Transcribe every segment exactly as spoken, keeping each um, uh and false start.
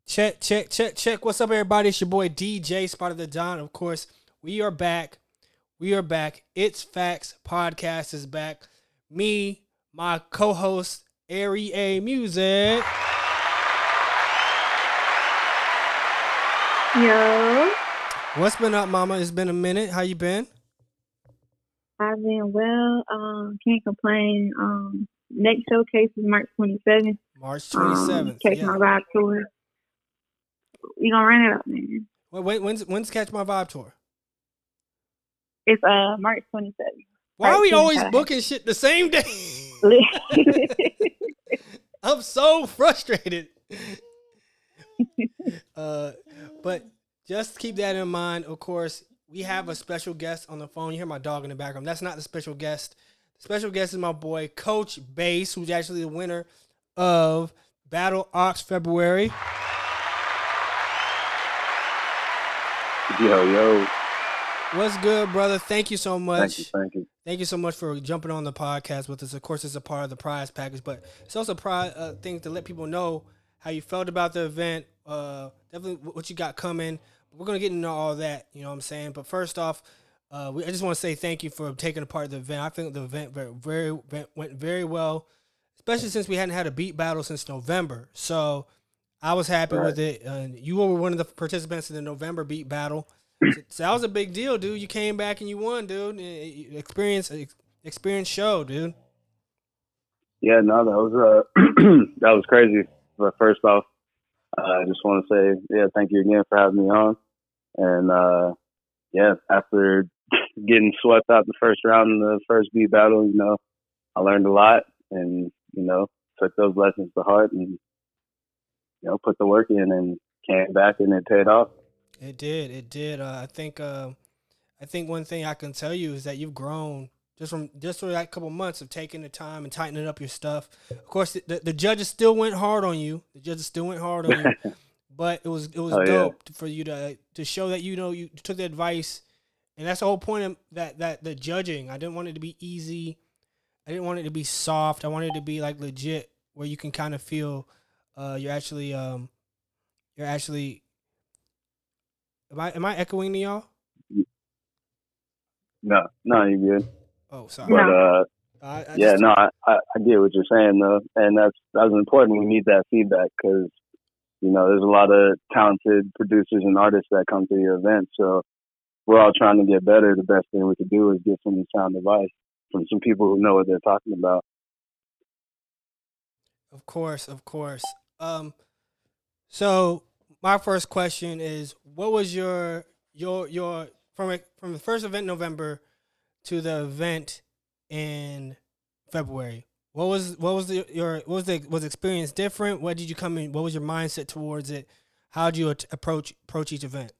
Check, check, check, check. What's up, everybody? It's your boy D J, Spot of the Don. Of course, we are back. We are back. It's Facts Podcast is back. Me, my co-host, Ari A Music. Yo. What's been up, mama? It's been a minute. How you been? I've been well. Um, can't complain. Um, next showcase is March twenty-seventh. March twenty-seventh. Um, Catch yeah. My Vibe tour. We gonna run it up, man. Wait, wait, when's when's Catch My Vibe tour? It's uh March twenty-seventh. Why are we always Friday. booking shit the same day? I'm so frustrated. uh, but just keep that in mind. Of course, we have a special guest on the phone. You hear my dog in the background. That's not the special guest. The special guest is my boy, Coach Bass, who's actually the winner of Battle Ox February. Yo, yo. What's good, brother? Thank you so much. Thank you, thank you. Thank you so much for jumping on the podcast with us. Of course, it's a part of the prize package, but it's also a prize uh, thing to let people know how you felt about the event, uh, definitely what you got coming. We're going to get into all that, you know what I'm saying? But first off, uh, we, I just want to say thank you for taking a part of the event. I think the event very, very went very well, especially since we hadn't had a beat battle since November. So I was happy right. with it. And you were one of the participants in the November beat battle. So, so that was a big deal, dude. You came back and you won, dude. Experience, experience show, dude. Yeah, no, that was uh, that was crazy. But first off, uh, I just want to say, yeah, thank you again for having me on. And uh, yeah, after getting swept out the first round in the first beat battle, you know, I learned a lot, and you know, took those lessons to heart, and you know, put the work in, and came back, and it paid off. It did. It did. Uh, I think. Uh, I think one thing I can tell you is that you've grown just from just for that couple months of taking the time and tightening up your stuff. Of course, the, the judges still went hard on you. The judges still went hard on you, but it was it was oh, dope yeah. for you to to show that you know you took the advice, and that's the whole point of that that the judging. I didn't want it to be easy. I didn't want it to be soft. I wanted it to be like legit, where you can kind of feel uh, you're actually um, you're actually. Am I am I echoing to y'all? No, no, you're good. Oh, sorry. But uh, I, I yeah, just, no, I, I I get what you're saying though, and that's that's important. We need that feedback because you know there's a lot of talented producers and artists that come to your event, so we're all trying to get better. The best thing we could do is get some sound advice from some people who know what they're talking about. Of course, of course. Um, so my first question is, what was your your your from a, from the first event in November to the event in February? What was what was the your what was the was the experience different? What did you come in? What was your mindset towards it? How did you approach approach each event?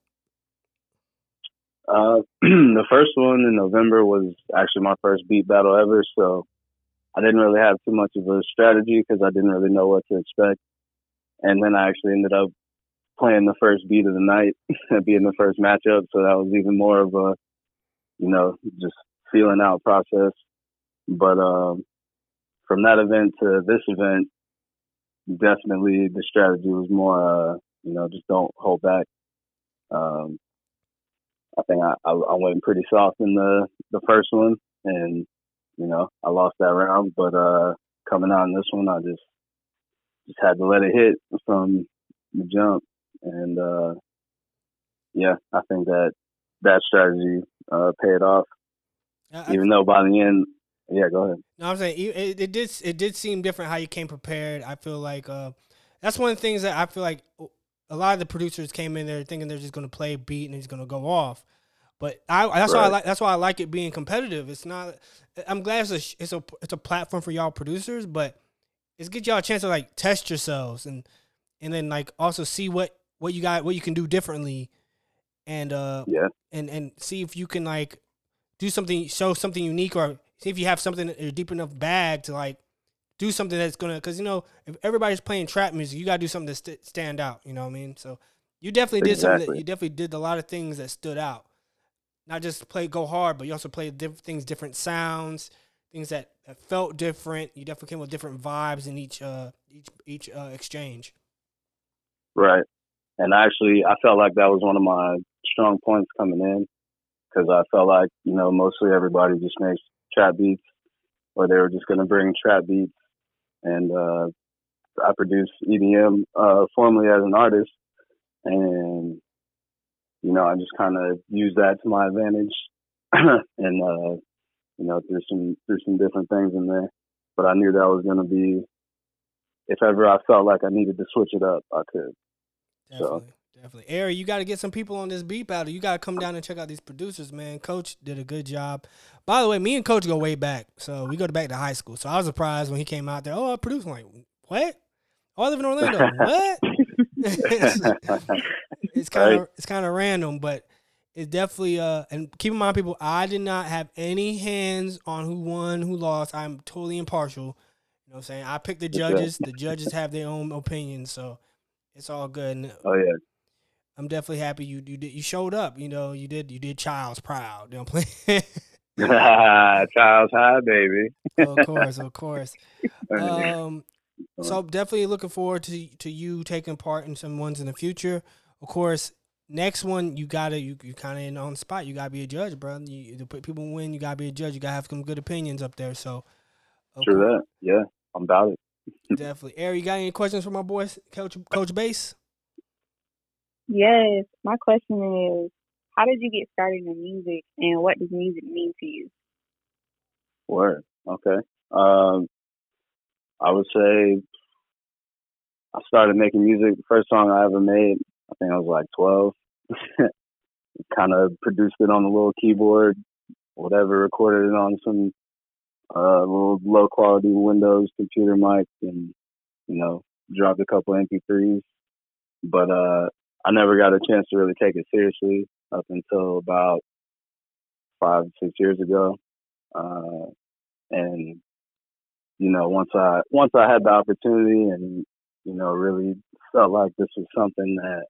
Uh, the first one in November was actually my first beat battle ever, so I didn't really have too much of a strategy because I didn't really know what to expect. And then I actually ended up playing the first beat of the night, being the first matchup. So that was even more of a, you know, just feeling out process. But um, from that event to this event, definitely the strategy was more, uh, you know, just don't hold back. Um, I think I, I, I went pretty soft in the, the first one, and, you know, I lost that round. But uh, coming out in this one, I just just had to let it hit from the jump. And, uh, yeah, I think that that strategy uh, paid off. I, Even I, though by the end, yeah, go ahead. No, I'm saying it, it did it did seem different how you came prepared. I feel like uh, that's one of the things that I feel like a lot of the producers came in there thinking they're just going to play a beat and it's going to go off. But I, that's right. why I like that's why I like it being competitive. It's not. I'm glad it's a it's a it's a platform for y'all producers, but it's get y'all a chance to like test yourselves and and then like also see what. what you got, what you can do differently, and uh, yeah, and and see if you can like do something, show something unique, or see if you have something in a deep enough bag to like do something that's gonna. Because you know, if everybody's playing trap music, you gotta do something to st- stand out. You know what I mean? So you definitely did exactly. something. That, you definitely did a lot of things that stood out. Not just play go hard, but you also played different things, different sounds, things that, that felt different. You definitely came with different vibes in each uh each each uh, exchange. Right. And actually, I felt like that was one of my strong points coming in because I felt like, you know, mostly everybody just makes trap beats or they were just going to bring trap beats. And uh, I produced E D M uh, formally as an artist. And, you know, I just kind of used that to my advantage and, uh, you know, threw some, threw some different things in there. But I knew that was going to be, if ever I felt like I needed to switch it up, I could. Definitely, so. definitely. Ari, you got to get some people on this beat battle. You got to come down and check out these producers, man. Coach did a good job. By the way, me and Coach go way back. So we go back to high school. So I was surprised when he came out there. Oh, I produced. I'm like, what? Oh, I live in Orlando. What? it's kind of right. It's kind of random, but it's definitely uh. And keep in mind, people, I did not have any hands on who won, who lost. I'm totally impartial. You know what I'm saying? I picked the judges. The judges have their own opinions, so it's all good. And oh yeah. I'm definitely happy you you did you showed up. You know, you did you did Child's proud. You know what I'm playing? Child's high, baby. Of course, of course. Um, so definitely looking forward to to you taking part in some ones in the future. Of course, next one you gotta you you kind of in on the spot. You gotta be a judge, bro. You, to put people win, you gotta be a judge. You gotta have some good opinions up there. So, true that. Yeah, I'm about it. Definitely. Ari, you got any questions for my boys, Coach Coach Bass? Yes. My question is, how did you get started in music, and what does music mean to you? Word. Okay. Um, I would say I started making music. The first song I ever made, I think I was like twelve. Kind of produced it on a little keyboard, whatever, recorded it on some uh, little low quality Windows computer mic, and you know, dropped a couple M P threes. But uh, I never got a chance to really take it seriously up until about five, six years ago. Uh, and you know, once I once I had the opportunity, and you know, really felt like this was something that,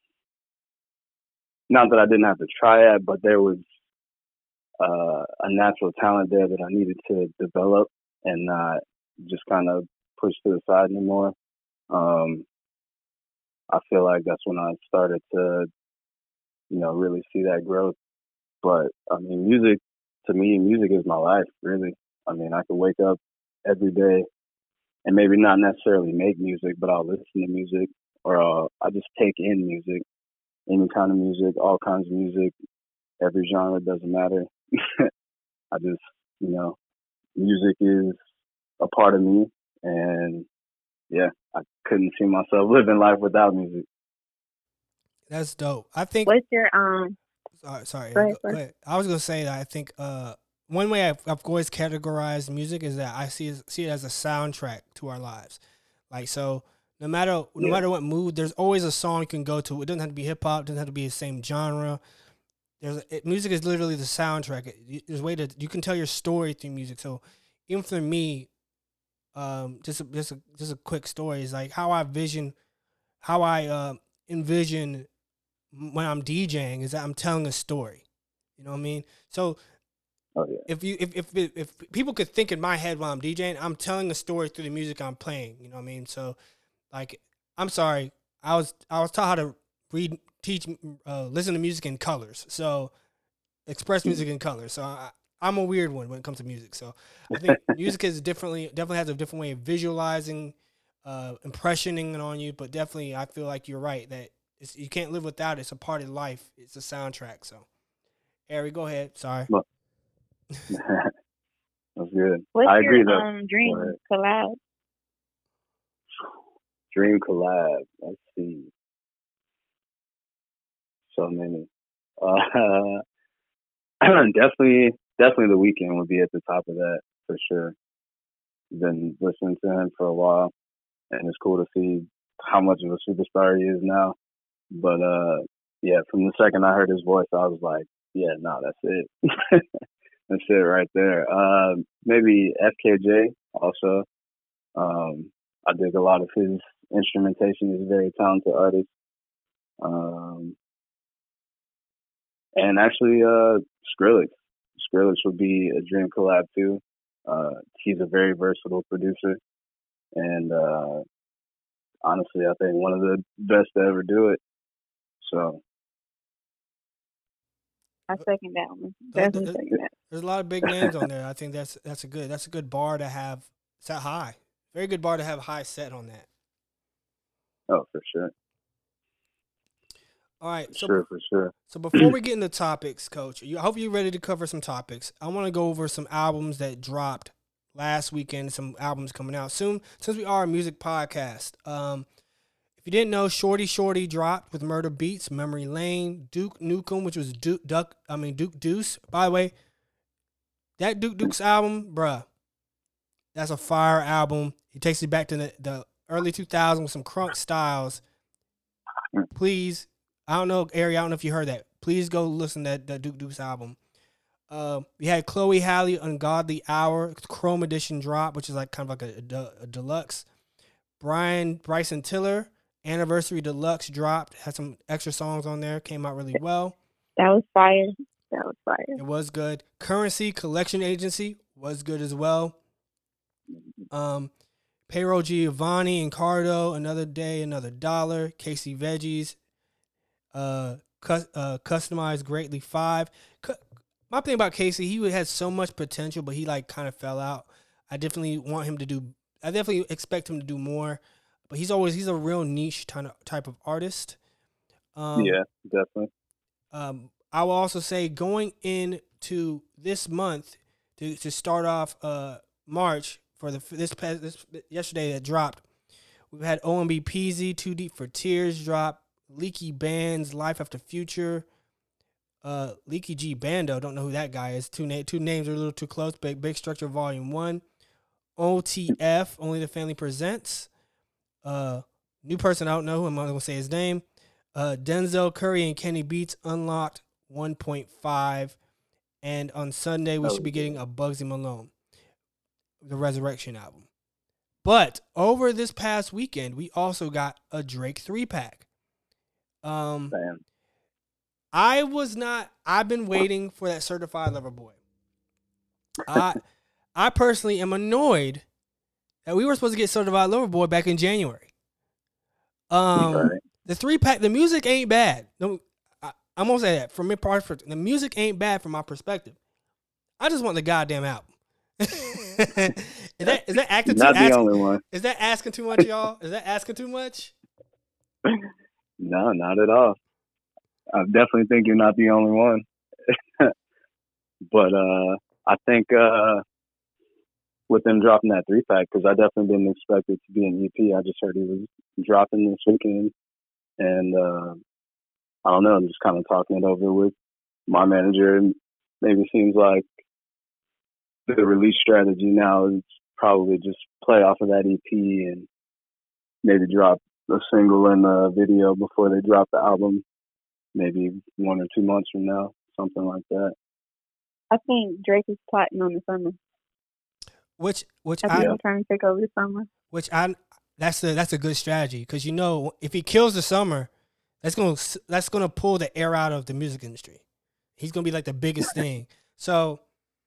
not that I didn't have to try it, but there was uh, a natural talent there that I needed to develop and not just kind of push to the side anymore. Um, I feel like that's when I started to, you know, really see that growth. But I mean, music, to me, music is my life, really. I mean, I could wake up every day and maybe not necessarily make music, but I'll listen to music, or uh, I just take in music, any kind of music, all kinds of music, every genre, doesn't matter. I just, you know, music is a part of me, and yeah, I couldn't see myself living life without music. That's dope. I think. What's your um? Sorry, sorry. Go ahead, go, go ahead. I was gonna say that I think uh, one way I've, I've always categorized music is that I see it, see it as a soundtrack to our lives. Like, so no matter no yeah. matter what mood, there's always a song you can go to. It doesn't have to be hip hop. It doesn't have to be the same genre. There's it, music is literally the soundtrack. It, there's a way to you can tell your story through music. So even for me, um, just a, just a, just a quick story is like how I vision, how I uh, envision when I'm DJing is that I'm telling a story. You know what I mean? So oh, yeah. if you if, if if people could think in my head while I'm DJing, I'm telling a story through the music I'm playing. You know what I mean? So like, I'm sorry, I was I was taught how to read, teach, uh, listen to music in colors. So express music in colors. So I, I'm a weird one when it comes to music. So I think music is differently definitely has a different way of visualizing, uh, impressioning on you. But definitely, I feel like you're right that it's, you can't live without it. It's a part of life. It's a soundtrack. So, Ari, go ahead. Sorry. Well, that's good. What's I your, agree. Though. Um, dream collab? Dream collab. Let's see. So many. Uh, definitely, definitely, The Weeknd would be at the top of that for sure. Been listening to him for a while, and it's cool to see how much of a superstar he is now. But uh, yeah, from the second I heard his voice, I was like, yeah, no, that's it. That's it right there. Uh, maybe F K J also. Um, I dig a lot of his instrumentation. He's a very talented artist. Um, and actually, uh, Skrillex. Skrillex would be a dream collab too. Uh, he's a very versatile producer, and uh, honestly, I think one of the best to ever do it. So I second that one. Uh, Definitely th- second that. There's a lot of big names on there. I think that's that's a good that's a good bar to have set high. Very good bar to have high set on that. oh, for sure, All right, for so sure, for sure. so before we get into topics, Coach, you, I hope you're ready to cover some topics. I want to go over some albums that dropped last weekend. Some albums coming out soon. Since we are a music podcast, um, if you didn't know, Shorty Shorty dropped with Murder Beats, Memory Lane, Duke Nukem, which was Duke Duck. I mean Duke Deuce. By the way, that Duke Deuce album, bruh, that's a fire album. It takes you back to the, the early two thousands with some crunk styles. Please, I don't know, Ari, I don't know if you heard that. Please go listen to that, that Duke Deuce album. Uh, we had Chloe Halle, Ungodly Hour, Chrome Edition drop, which is like kind of like a, a, a deluxe. Brian Bryson Tiller, Anniversary Deluxe dropped. Had some extra songs on there. Came out really well. That was fire. That was fire. It was good. Currency Collection Agency was good as well. Um, Payroll Giovanni and Cardo, Another Day, Another Dollar, Casey Veggies, uh, cu- uh, Customized Greatly Five. Cu- My thing about Casey, he had so much potential, but he like kind of fell out. I definitely want him to do. I definitely expect him to do more, but he's always he's a real niche kind of type of artist. Um, yeah, definitely. Um, I will also say going into this month to, to start off uh, March for the for this past this yesterday that dropped. We've had O M B Peasy, Too Deep for Tears drop, Leaky Bands, Life After Future, uh, Leaky G Bando. Don't know who that guy is. Two na- two names are a little too close. Big Big Structure Volume One, O T F, Only the Family Presents. Uh, new person I don't know. I'm not gonna say his name. Uh, Denzel Curry and Kenny Beats, Unlocked one point five. And on Sunday, we Oh, should be getting a Bugsy Malone, the Resurrection album. But over this past weekend, we also got a Drake three-pack. Um, Man. I was not, I've been waiting for that Certified Lover Boy. I, I personally am annoyed that we were supposed to get Certified Lover Boy back in January. Um, Right. The three pack, the music ain't bad. No, I, I'm gonna say that from my perspective, the music ain't bad from my perspective. I just want the goddamn album. is that is that acting too? Not the asking, only one. Is that asking too much, y'all? Is that asking too much? No, not at all. I definitely think you're not the only one. But uh, I think uh, with them dropping that three pack, because I definitely didn't expect it to be an E P. I just heard he was dropping this weekend, and uh, I don't know. I'm just kind of talking it over with my manager, and maybe seems like the release strategy now is probably just play off of that E P and maybe drop a single and a video before they drop the album, maybe one or two months from now, something like that. I think Drake is plotting on the summer. Which which I I think he's trying to take over the summer. which I that's a that's a good strategy because you know if he kills the summer, that's gonna that's gonna pull the air out of the music industry. He's gonna be like the biggest thing. So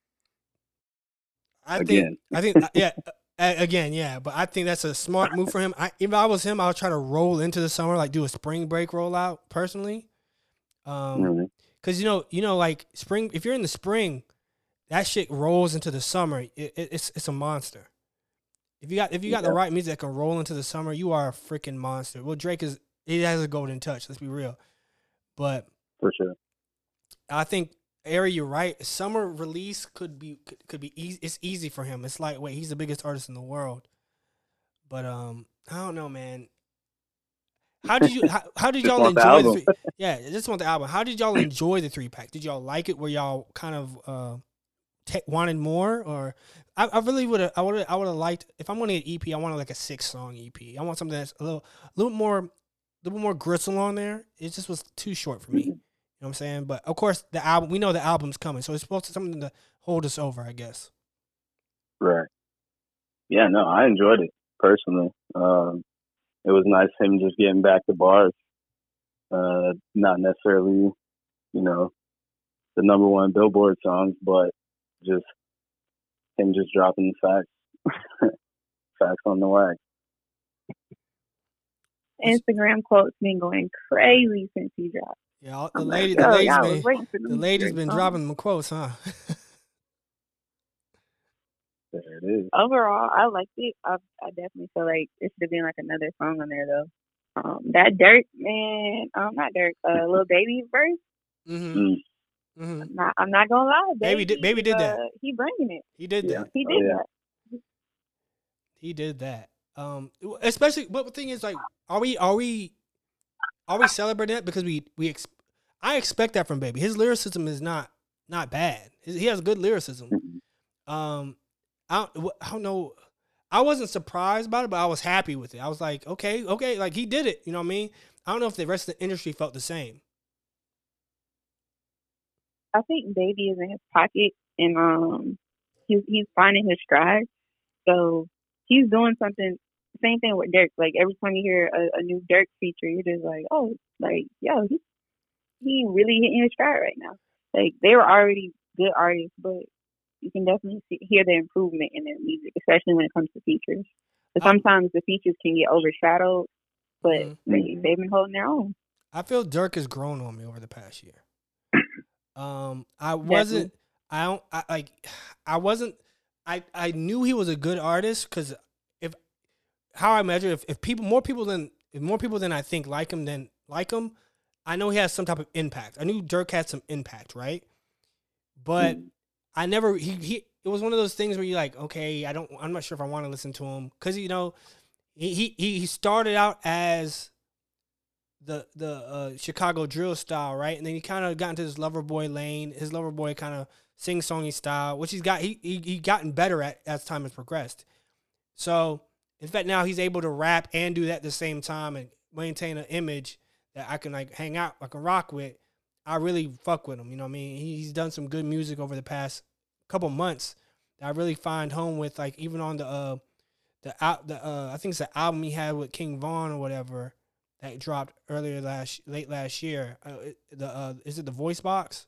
I Again. think I think yeah. Uh, again, yeah, but I think that's a smart move for him. I, if I was him, I would try to roll into the summer, like do a spring break rollout personally. Um, Mhm. Cause you know, you know, like spring. If you're in the spring, that shit rolls into the summer. It, it, it's it's a monster. If you got if you got Yeah. the right music that can roll into the summer, you are a freaking monster. Well, Drake is he has a golden touch. Let's be real, but For sure. I think Ari, you're right. Summer release could be could, could be easy. It's easy for him. It's like wait, he's the biggest artist in the world. But um, I don't know, man. How did you how, how did Just y'all want the enjoy the, album. three, yeah, I just want the album. How did y'all enjoy the three pack? Did y'all like it? Were y'all kind of uh te- wanted more or I, I really would have I would I would have liked if I'm wanting an E P, I wanted like a six song E P. I want something that's a little a little more a little more gristle on there. It just was too short for me. You know what I'm saying? But of course the album we know the album's coming, so it's supposed to something to hold us over, I guess. Right. Yeah, no, I enjoyed it personally. Um, it was nice him just getting back to bars. Uh, not necessarily, you know, the number one Billboard songs, but just him just dropping the facts, facts on the wax. Instagram quotes been going crazy since he dropped. Yeah, all, the I'm lady, like, the yo, ladies y'all was been, waiting for the them ladies great been songs. dropping them quotes, huh? There it is. Overall, I liked it. I, I definitely feel like it should have been like another song on there though. Um, that Dirk man, um, not Dirk, uh, Lil Baby verse. Mm-hmm. Mm. Mm-hmm. I'm not, I'm not gonna lie, Baby did, Baby is, did uh, that. he bringing it. He did Yeah. that. He Oh, did yeah. that. He did that. Um, especially, but the thing is, like, are we, are we, are we celebrating that because we, we, ex- I expect that from Baby. His lyricism is not, not bad. His, he has good lyricism. Mhm. Um, I don't, I don't know. I wasn't surprised about it, but I was happy with it. I was like, okay, okay, like he did it. You know what I mean? I don't know if the rest of the industry felt the same. I think Baby is in his pocket, and um, he's he's finding his stride. So he's doing something. Same thing with Dirk. Like every time you hear a, a new Dirk feature, you're just like, oh, like yo, he he really hitting his stride right now. Like they were already good artists, but you can definitely see, hear the improvement in their music, especially when it comes to features. But I- sometimes the features can get overshadowed, but Mhm. they they've been holding their own. I feel Dirk has grown on me over the past year. Um, I wasn't. I don't. I like. I wasn't. I I knew he was a good artist because if how I measure if, if people more people than if more people than I think like him than like him, I know he has some type of impact. I knew Dirk had some impact, right? But I never he he. It was one of those things where you're like, okay, I don't. I'm not sure if I want to listen to him because you know, he he he started out as the the uh, Chicago drill style, right? And then he kind of got into this lover boy lane, his lover boy kind of sing songy style, which he's got he, he he gotten better at as time has progressed. So in fact, now he's able to rap and do that at the same time and maintain an image that I can like hang out, I can rock with. I really fuck with him. You know what I mean? He's done some good music over the past couple months that I really find home with. Like even on the uh the out the uh I think it's the album he had with King Von or whatever that dropped earlier last late last year. Uh, it, the uh, is it the Voice Box?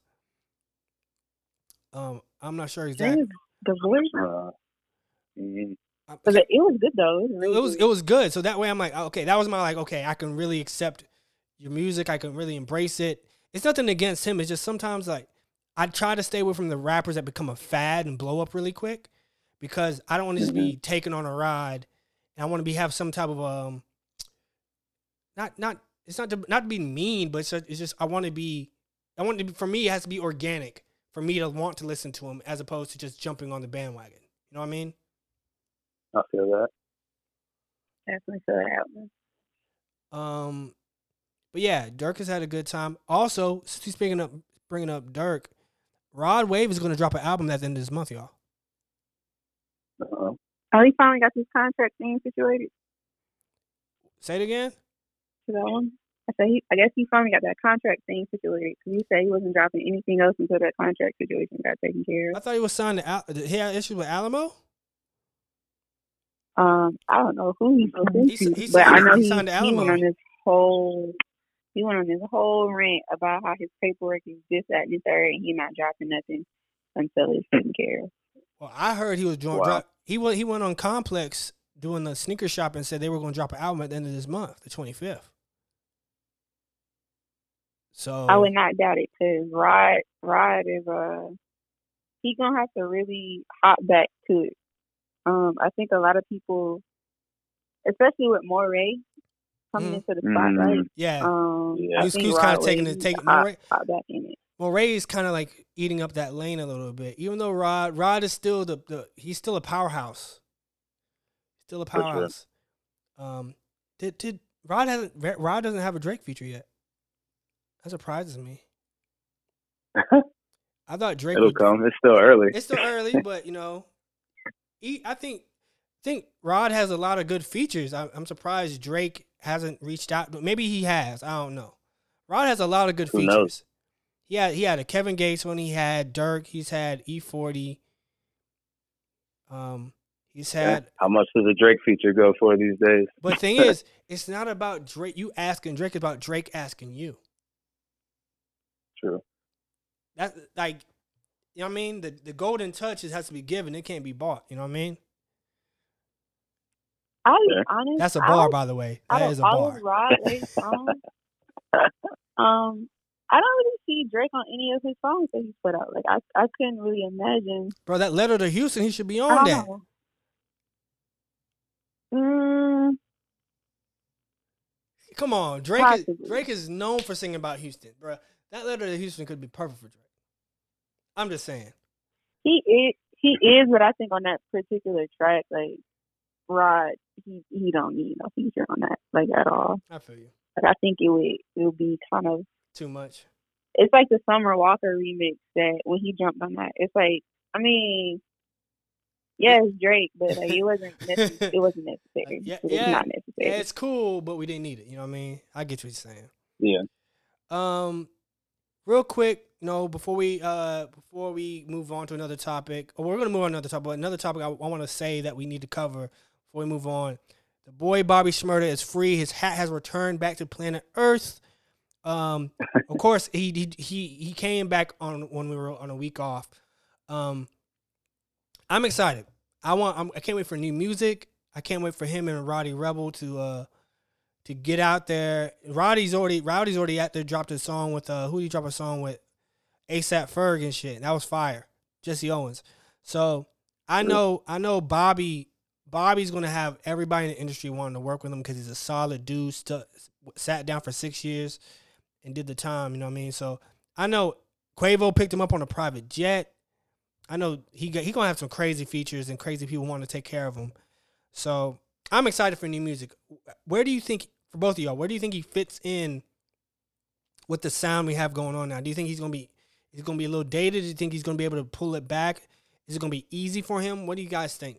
Um, I'm not sure exactly. The voice, Uh, mhm. but it was good though. It was, It really was good. it was good. So that way I'm like, okay, that was my like, okay, I can really accept your music. I can really embrace it. It's nothing against him. It's just sometimes like I try to stay away from the rappers that become a fad and blow up really quick because I don't want to just be taken on a ride, and I want to be have some type of um. Not not it's not to not to be mean, but it's, it's just I want to be I want to be, for me it has to be organic for me to want to listen to him as opposed to just jumping on the bandwagon. You know what I mean? I feel that. Definitely feel that out. Um, but yeah, Dirk has had a good time. Also, speaking up, bringing up Dirk, Rod Wave is going to drop an album at the end of this month, y'all. Uh-huh. Oh, he finally got his contract thing situated. Say it again. To that one. I say he, I guess he finally got that contract thing situated because he said he wasn't dropping anything else until that contract situation got taken care I of. thought he was signed to. Al- He had issues with Alamo. Um, I don't know who he's supposed He, to, he but signed, I know he he, signed to he went Alamo. on this whole he went on this whole rant about how his paperwork is this, that, and the third, and he not dropping nothing until it's taken care of. Well, I heard he was doing. Wow. Drop, he went. He went on Complex doing the sneaker shop and said they were going to drop an album at the end of this month, the twenty-fifth. So I would not doubt it because Rod Rod is uh he gonna have to really hop back to it. Um, I think a lot of people, especially with Moray coming Mhm. into the spotlight, Mhm. yeah, um, Yeah. I Who's- think who's Rod kinda taking Wave it- needs taking- to hop, Moray- hop back in it. Moray's kind of like eating up that lane a little bit. Even though Rod Rod is still the, the he's still a powerhouse. Still a sure. powerhouse. Um did did Rod hasn't Rod doesn't have a Drake feature yet. That surprises me. I thought Drake It'll would, come. It's still early. It's still early, but you know, he, I think think Rod has a lot of good features. I, I'm surprised Drake hasn't reached out, but maybe he has. I don't know. Rod has a lot of good Who features. knows? He had he had a Kevin Gates one. He had Dirk. He's had E forty. Um, he's had. How much does a Drake feature go for these days? But the thing is, it's not about Drake. You asking Drake, it's about Drake asking you. True. That's like, you know what I mean? The the golden touch is, has to be given. It can't be bought. You know what I mean? I'll be Yeah. honest. That's a I bar, don't, by the way. I That don't is a all of bar. Rod Wave's songs. Um, I don't really see Drake on any of his songs that he's put out. Like I, I couldn't really imagine. Bro, that letter to Houston, he should be I on don't that. know. Mm, Come on, Drake is, possibly. Drake is known for singing about Houston, bro. That letter to Houston could be perfect for Drake. I'm just saying. He is. He is, but I think on that particular track, like Rod, he he don't need no feature on that, like at all. I feel you. Like I think it would it would be kind of. Too much. It's like the Summer Walker remix that when he jumped on that. It's like I mean, yeah, it's Drake, but like it wasn't necessary. It wasn't necessary. Yeah, it was yeah, not yeah, necessary. it's cool, but we didn't need it. You know what I mean? I get what you're saying. Yeah. Um, real quick, you know, before we uh before we move on to another topic, or we're gonna move on to another topic, but another topic I, I want to say that we need to cover before we move on. The boy Bobby Shmurda is free. His hat has returned back to planet Earth. Um, of course, he he he he came back on when we were on a week off. Um, I'm excited. I want. I'm, I can't wait for new music. I can't wait for him and Roddy Rebel to uh to get out there. Roddy's already Roddy's already out there. Dropped a song with uh who did he drop a song with? ASAP Ferg and shit. That was fire. Jesse Owens. So I know I know Bobby. Bobby's gonna have everybody in the industry wanting to work with him because he's a solid dude. St- sat down for six years and did the time. You know what I mean? So I know Quavo picked him up on a private jet. I know he got, he gonna have some crazy features and crazy people want to take care of him. So I'm excited for new music. Where do you think, for both of y'all, where do you think he fits in with the sound we have going on now? Do you think he's gonna be he's gonna be a little dated? Do you think he's gonna be able to pull it back? Is it gonna be easy for him? What do you guys think?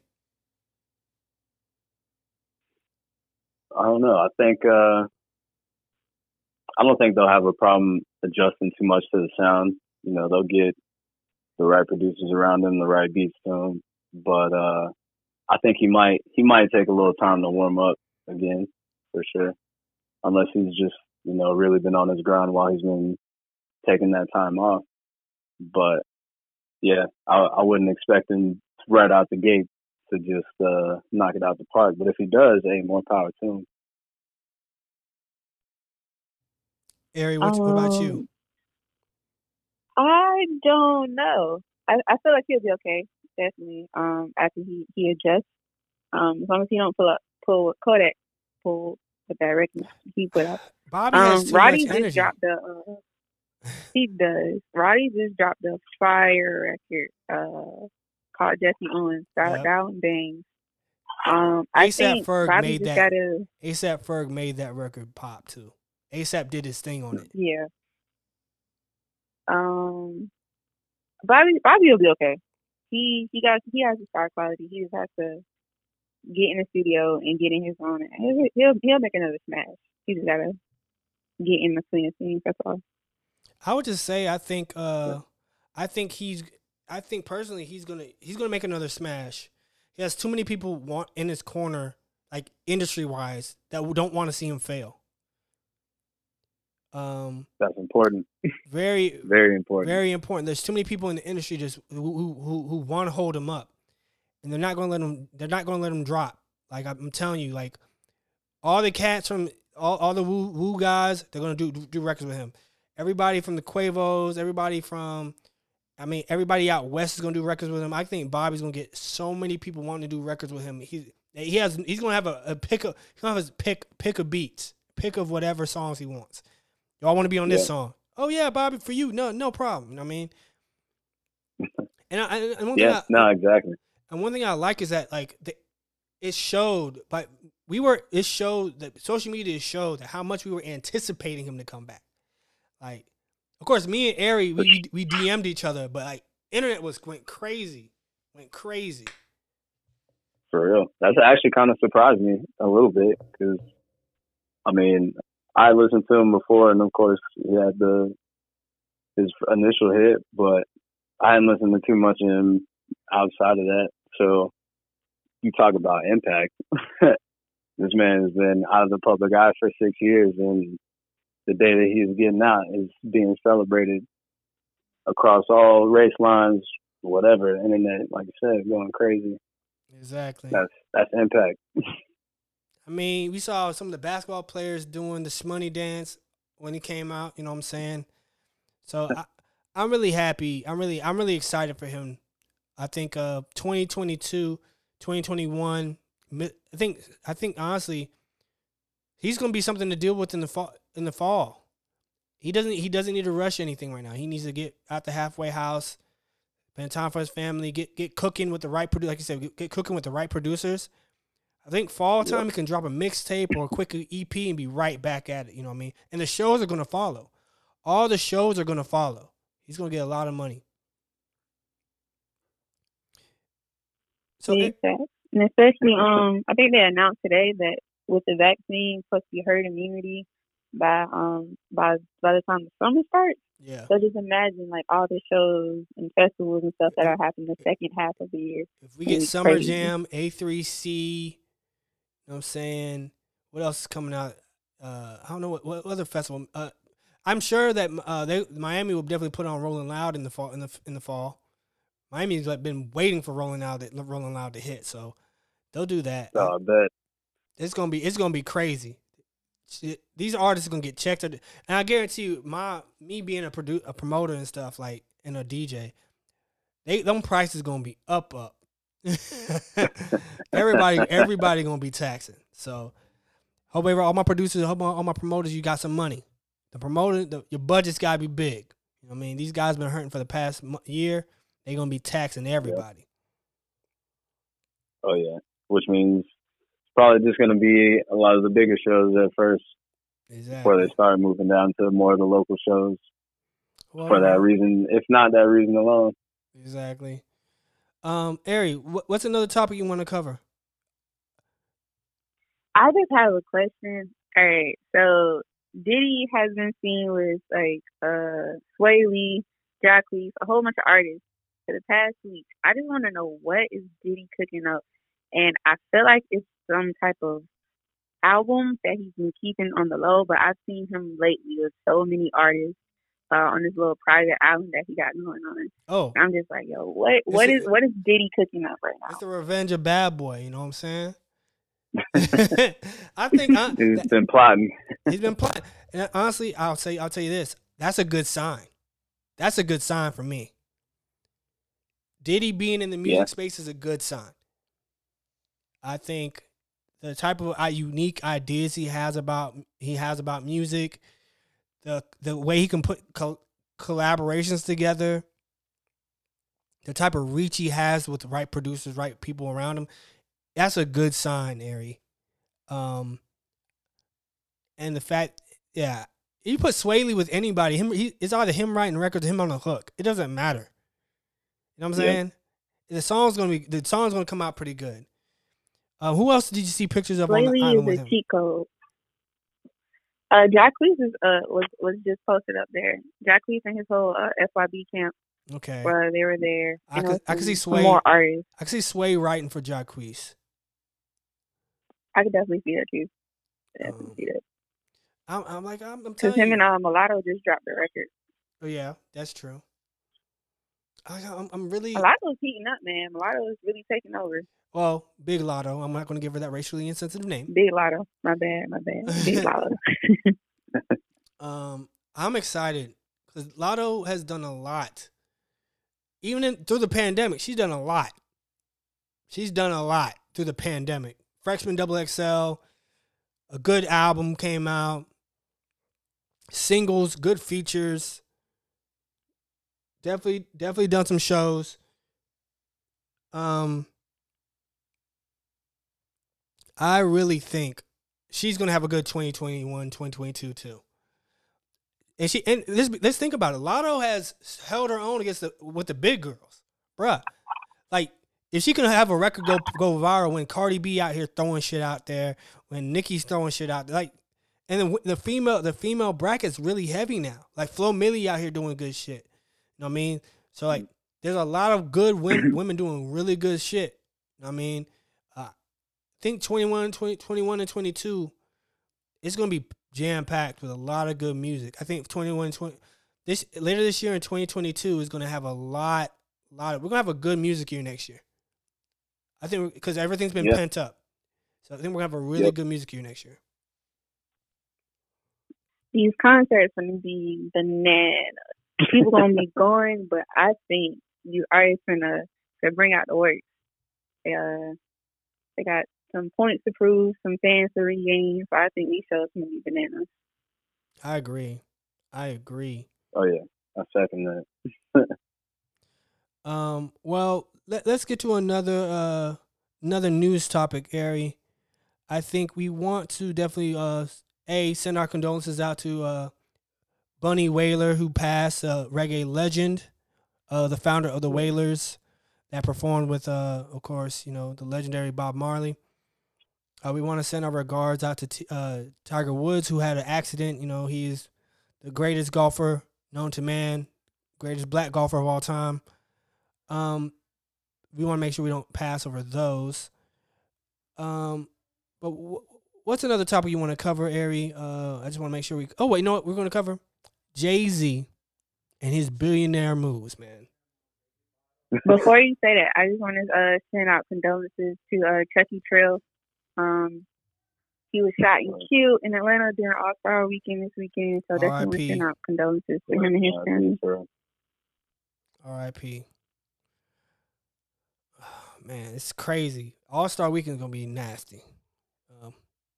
I don't know. I think uh, I don't think they'll have a problem adjusting too much to the sound. You know, they'll get the right producers around them, the right beats to him. But uh, I think he might he might take a little time to warm up again, for sure. Unless he's just, you know, really been on his grind while he's been taking that time off. But yeah, I, I wouldn't expect him right out the gate to just uh, knock it out the park. But if he does, hey, more power to him. Ari, what, what about you? Um, I don't know. I, I feel like he'll be okay, definitely. Um, after he, he adjusts, um, as long as he don't pull up pull what Kodak pull with that record he put out. Bobby has Um, too Roddy much just energy. dropped the. Uh, he does. Roddy just dropped a fire record uh, called Jesse Owens. That Yep. that one bangs. Um, I ASAP think Ferg Bobby made just that. gotta. ASAP Ferg made that record pop too. ASAP did his thing on it. Yeah. Um, Bobby Bobby will be okay. He he got he has a star quality. He just has to get in the studio and get in his own. He'll he'll, he'll make another smash. He just gotta get in the swing of things. That's all. I would just say I think uh I think he's I think personally he's gonna he's gonna make another smash. He has too many people want in his corner, like industry wise, that don't want to see him fail. Um, That's important. very Very important. very important. There's too many people in the industry just who who who want to hold him up, and they're not gonna let him. They're not gonna let him drop. Like I'm telling you, like all the cats from all, all the woo woo guys, they're gonna do do records with him. Everybody from the Quavos, everybody from, I mean, everybody out west is gonna do records with him. I think Bobby's gonna get so many people wanting to do records with him. He he has he's gonna have a, a pick of he's gonna have his pick pick of beats, pick of whatever songs he wants. Y'all want to be on this Yeah. song? Oh yeah, Bobby, for you, no no problem. You know what I mean, and I, and one Yeah, thing I, no, exactly. and one thing I like is that like the, it showed, but we were it showed that social media showed that how much we were anticipating him to come back. Like, of course, me and Ari, we we D M'd each other, but like, internet was went crazy, went crazy. For real. That's actually kind of surprised me a little bit because, I mean, I listened to him before, and of course, he had the his initial hit, but I hadn't listened to too much of him outside of that. So, you talk about impact. This man has been out of the public eye for six years, and the day that he's getting out is being celebrated across all race lines, whatever, internet, like you said, going crazy. Exactly. That's that's impact. I mean, we saw some of the basketball players doing the shmoney dance when he came out. You know what I'm saying? So I, I'm really happy. I'm really, I'm really excited for him. I think uh, twenty twenty-two, twenty twenty-one. I think, I think honestly, he's gonna be something to deal with in the fall. In the fall, he doesn't, he doesn't need to rush anything right now. He needs to get out the halfway house, spend time for his family, get get cooking with the right produ- like you said, get, get cooking with the right producers. I think fall time, yep. He can drop a mixtape or a quick E P and be right back at it. You know what I mean? And the shows are going to follow. All the shows are going to follow. He's going to get a lot of money. So, exactly. And especially, um, I think they announced today that with the vaccine supposed to be herd immunity by um by by the time the summer starts. Yeah. So just imagine like all the shows and festivals and stuff that are happening the second half of the year. If we get Summer crazy. Jam, A three C. You know what I'm saying? What else is coming out? Uh, I don't know what, what other festival. Uh, I'm sure that uh, they Miami will definitely put on Rolling Loud in the fall. In the in the fall, Miami's like been waiting for Rolling Loud, Rolling Loud to hit, so they'll do that. Oh, I bet it's gonna be it's gonna be crazy. These artists are gonna get checked, and I guarantee you, my me being a produ- a promoter and stuff like and a D J, they them prices gonna be up up. everybody, everybody gonna be taxing. So, hope all my producers, hope all my promoters, you got some money. The promoter, the, your budget's gotta be big. You know what I mean? These guys been hurting for the past year. They gonna be taxing everybody. Yep. Oh yeah, which means it's probably just gonna be a lot of the bigger shows at first, exactly. Before they start moving down to more of the local shows. Well, for that reason, if not that reason alone. Exactly. Um, Ari, what's another topic you want to cover? I just have a question. All right, so Diddy has been seen with like uh Sway Lee, Jacquees, a whole bunch of artists for the past week. I just want to know what is Diddy cooking up, and I feel like it's some type of album that he's been keeping on the low. But I've seen him lately with so many artists. Uh, on this little private island that he got going on. Oh, I'm just like, yo, what, what is, what is Diddy cooking up right now? It's the revenge of Bad Boy. You know what I'm saying? I think I, he's that, been plotting. He's been plotting. And honestly, I'll say, I'll tell you this. That's a good sign. That's a good sign for me. Diddy being in the music yeah. space is a good sign. I think the type of uh, unique ideas he has about he has about music. The the way he can put co- collaborations together, the type of reach he has with the right producers, right people around him, that's a good sign, Ari. Um, and the fact, yeah, you put Sway Lee with anybody, him, he, it's either him writing records or him on the hook. It doesn't matter. You know what I'm saying? Yeah. The song's gonna be the song's gonna come out pretty good. Uh, who else did you see pictures of Sway on the Lee island is with a him? cheat code. Uh, Jacquees is uh was was just posted up there. Jacquees and his whole uh, F Y B camp. Okay. Where they were there. I could I could see Sway more artists. I could see Sway writing for Jacquees. I could definitely see that too. Definitely um, see that. I'm I'm like I'm, I'm telling him you. Because him and uh, Mulatto just dropped the record. Oh yeah, that's true. I, I'm I'm really Mulatto's heating up, man. Mulatto is really taking over. Well, Big Lotto. I'm not going to give her that racially insensitive name. Big Lotto. My bad. My bad. Big Lotto. um, I'm excited because Lotto has done a lot. Even in, through the pandemic, she's done a lot. She's done a lot through the pandemic. Freshman Double X L, a good album came out. Singles, good features. Definitely, definitely done some shows. Um. I really think she's gonna have a good twenty twenty-one, twenty twenty-two too. And she and let's let's think about it. Lotto has held her own against the with the big girls, bruh. Like if she can have a record go go viral when Cardi B out here throwing shit out there, when Nicki's throwing shit out there, like, and then the female the female bracket's really heavy now. Like Flo Milli out here doing good shit. You know what I mean? So like, there's a lot of good women women doing really good shit. You know what I mean? I think twenty-one, twenty, twenty-one, and twenty-two, it's going to be jam-packed with a lot of good music. I think twenty-one, twenty, this later this year in twenty twenty-two is going to have a lot, lot of, we're going to have a good music year next year. I think because everything's been yeah. pent up. So I think we're gonna have a really Yep. good music year next year. These concerts gonna be bananas. People gonna be going, but I think you artists gonna to bring out the work. Uh, they got some points to prove, some fans to regain. So I think these shows gonna be bananas. I agree. I agree. Oh yeah, I second that. Um, well, let, let's get to another uh another news topic, Ari. I think we want to definitely uh a send our condolences out to uh Bunny Wailer, who passed, uh, reggae legend, uh the founder of the Wailers, that performed with uh of course, you know, the legendary Bob Marley. Uh, we want to send our regards out to T- uh, Tiger Woods, who had an accident. You know, he is the greatest golfer known to man, greatest black golfer of all time. Um, we want to make sure we don't pass over those. Um, but w- what's another topic you want to cover, Ari? Uh, I just want to make sure we. Oh wait, you know what? We're going to cover Jay-Z and his billionaire moves, man. Before you say that, I just want to uh, send out condolences to uh, Chucky Trill. Um, he was shot and killed in Atlanta during All Star Weekend this weekend, so definitely want to send out condolences to him and his family. R I P Man, it's crazy. All Star Weekend is gonna be nasty. Um,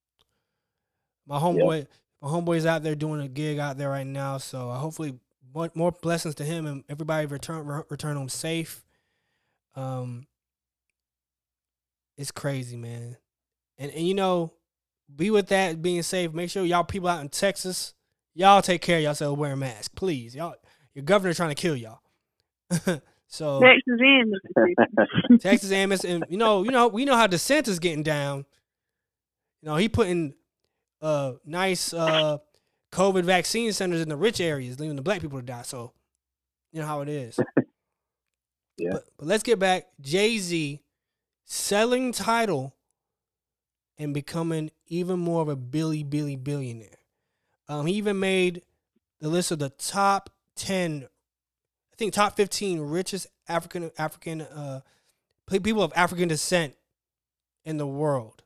my homeboy, yep. my homeboy's out there doing a gig out there right now, so uh, hopefully more, more blessings to him and everybody return re- return home safe. Um, it's crazy, man. And and you know, be with that being safe. Make sure y'all people out in Texas, y'all take care of yourself wearing masks, please. Y'all, your governor trying to kill y'all. So Texas and Mississippi. Texas and Mississippi, and you know, you know, we know how DeSantis getting down. You know, he putting uh nice uh COVID vaccine centers in the rich areas, leaving the black people to die. So you know how it is. Yeah. But, but let's get back. Jay-Z selling title and becoming even more of a Billy Billy billionaire. Um, he even made the list of the top ten, I think top fifteen richest African African uh, people of African descent in the world.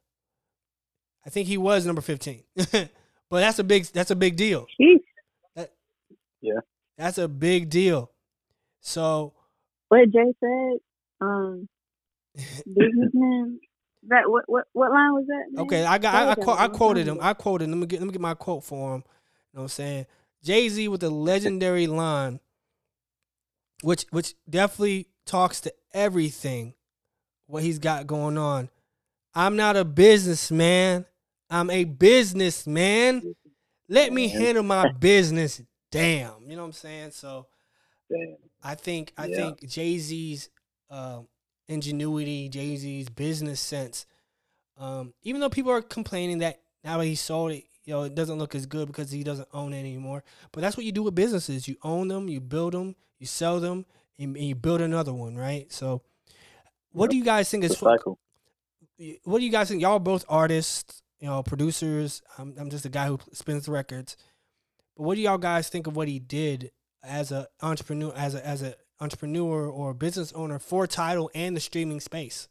I think he was number fifteen, but that's a big that's a big deal. That, yeah, that's a big deal. So, what Jay said, um, businessman. That what what what line was that? Man? Okay, I got I, I, quote, I quoted him. I quoted. Let me get let me get my quote for him. You know what I'm saying? Jay-Z with the legendary line, which which definitely talks to everything what he's got going on. I'm not a businessman. I'm a businessman. Let me handle my business. Damn, you know what I'm saying? So, Damn. I think I yeah. think Jay-Z's uh, ingenuity, Jay-Z's business sense. Um, even though people are complaining that now that he sold it, you know, it doesn't look as good because he doesn't own it anymore. But that's what you do with businesses. You own them, you build them, you sell them, and, and you build another one, right? So, what yep. do you guys think is cycle? What do you guys think? Y'all are both artists, you know, producers. I'm, I'm just a guy who spins records. But what do y'all guys think of what he did as an entrepreneur, as a as an entrepreneur or business owner for Tidal and the streaming space?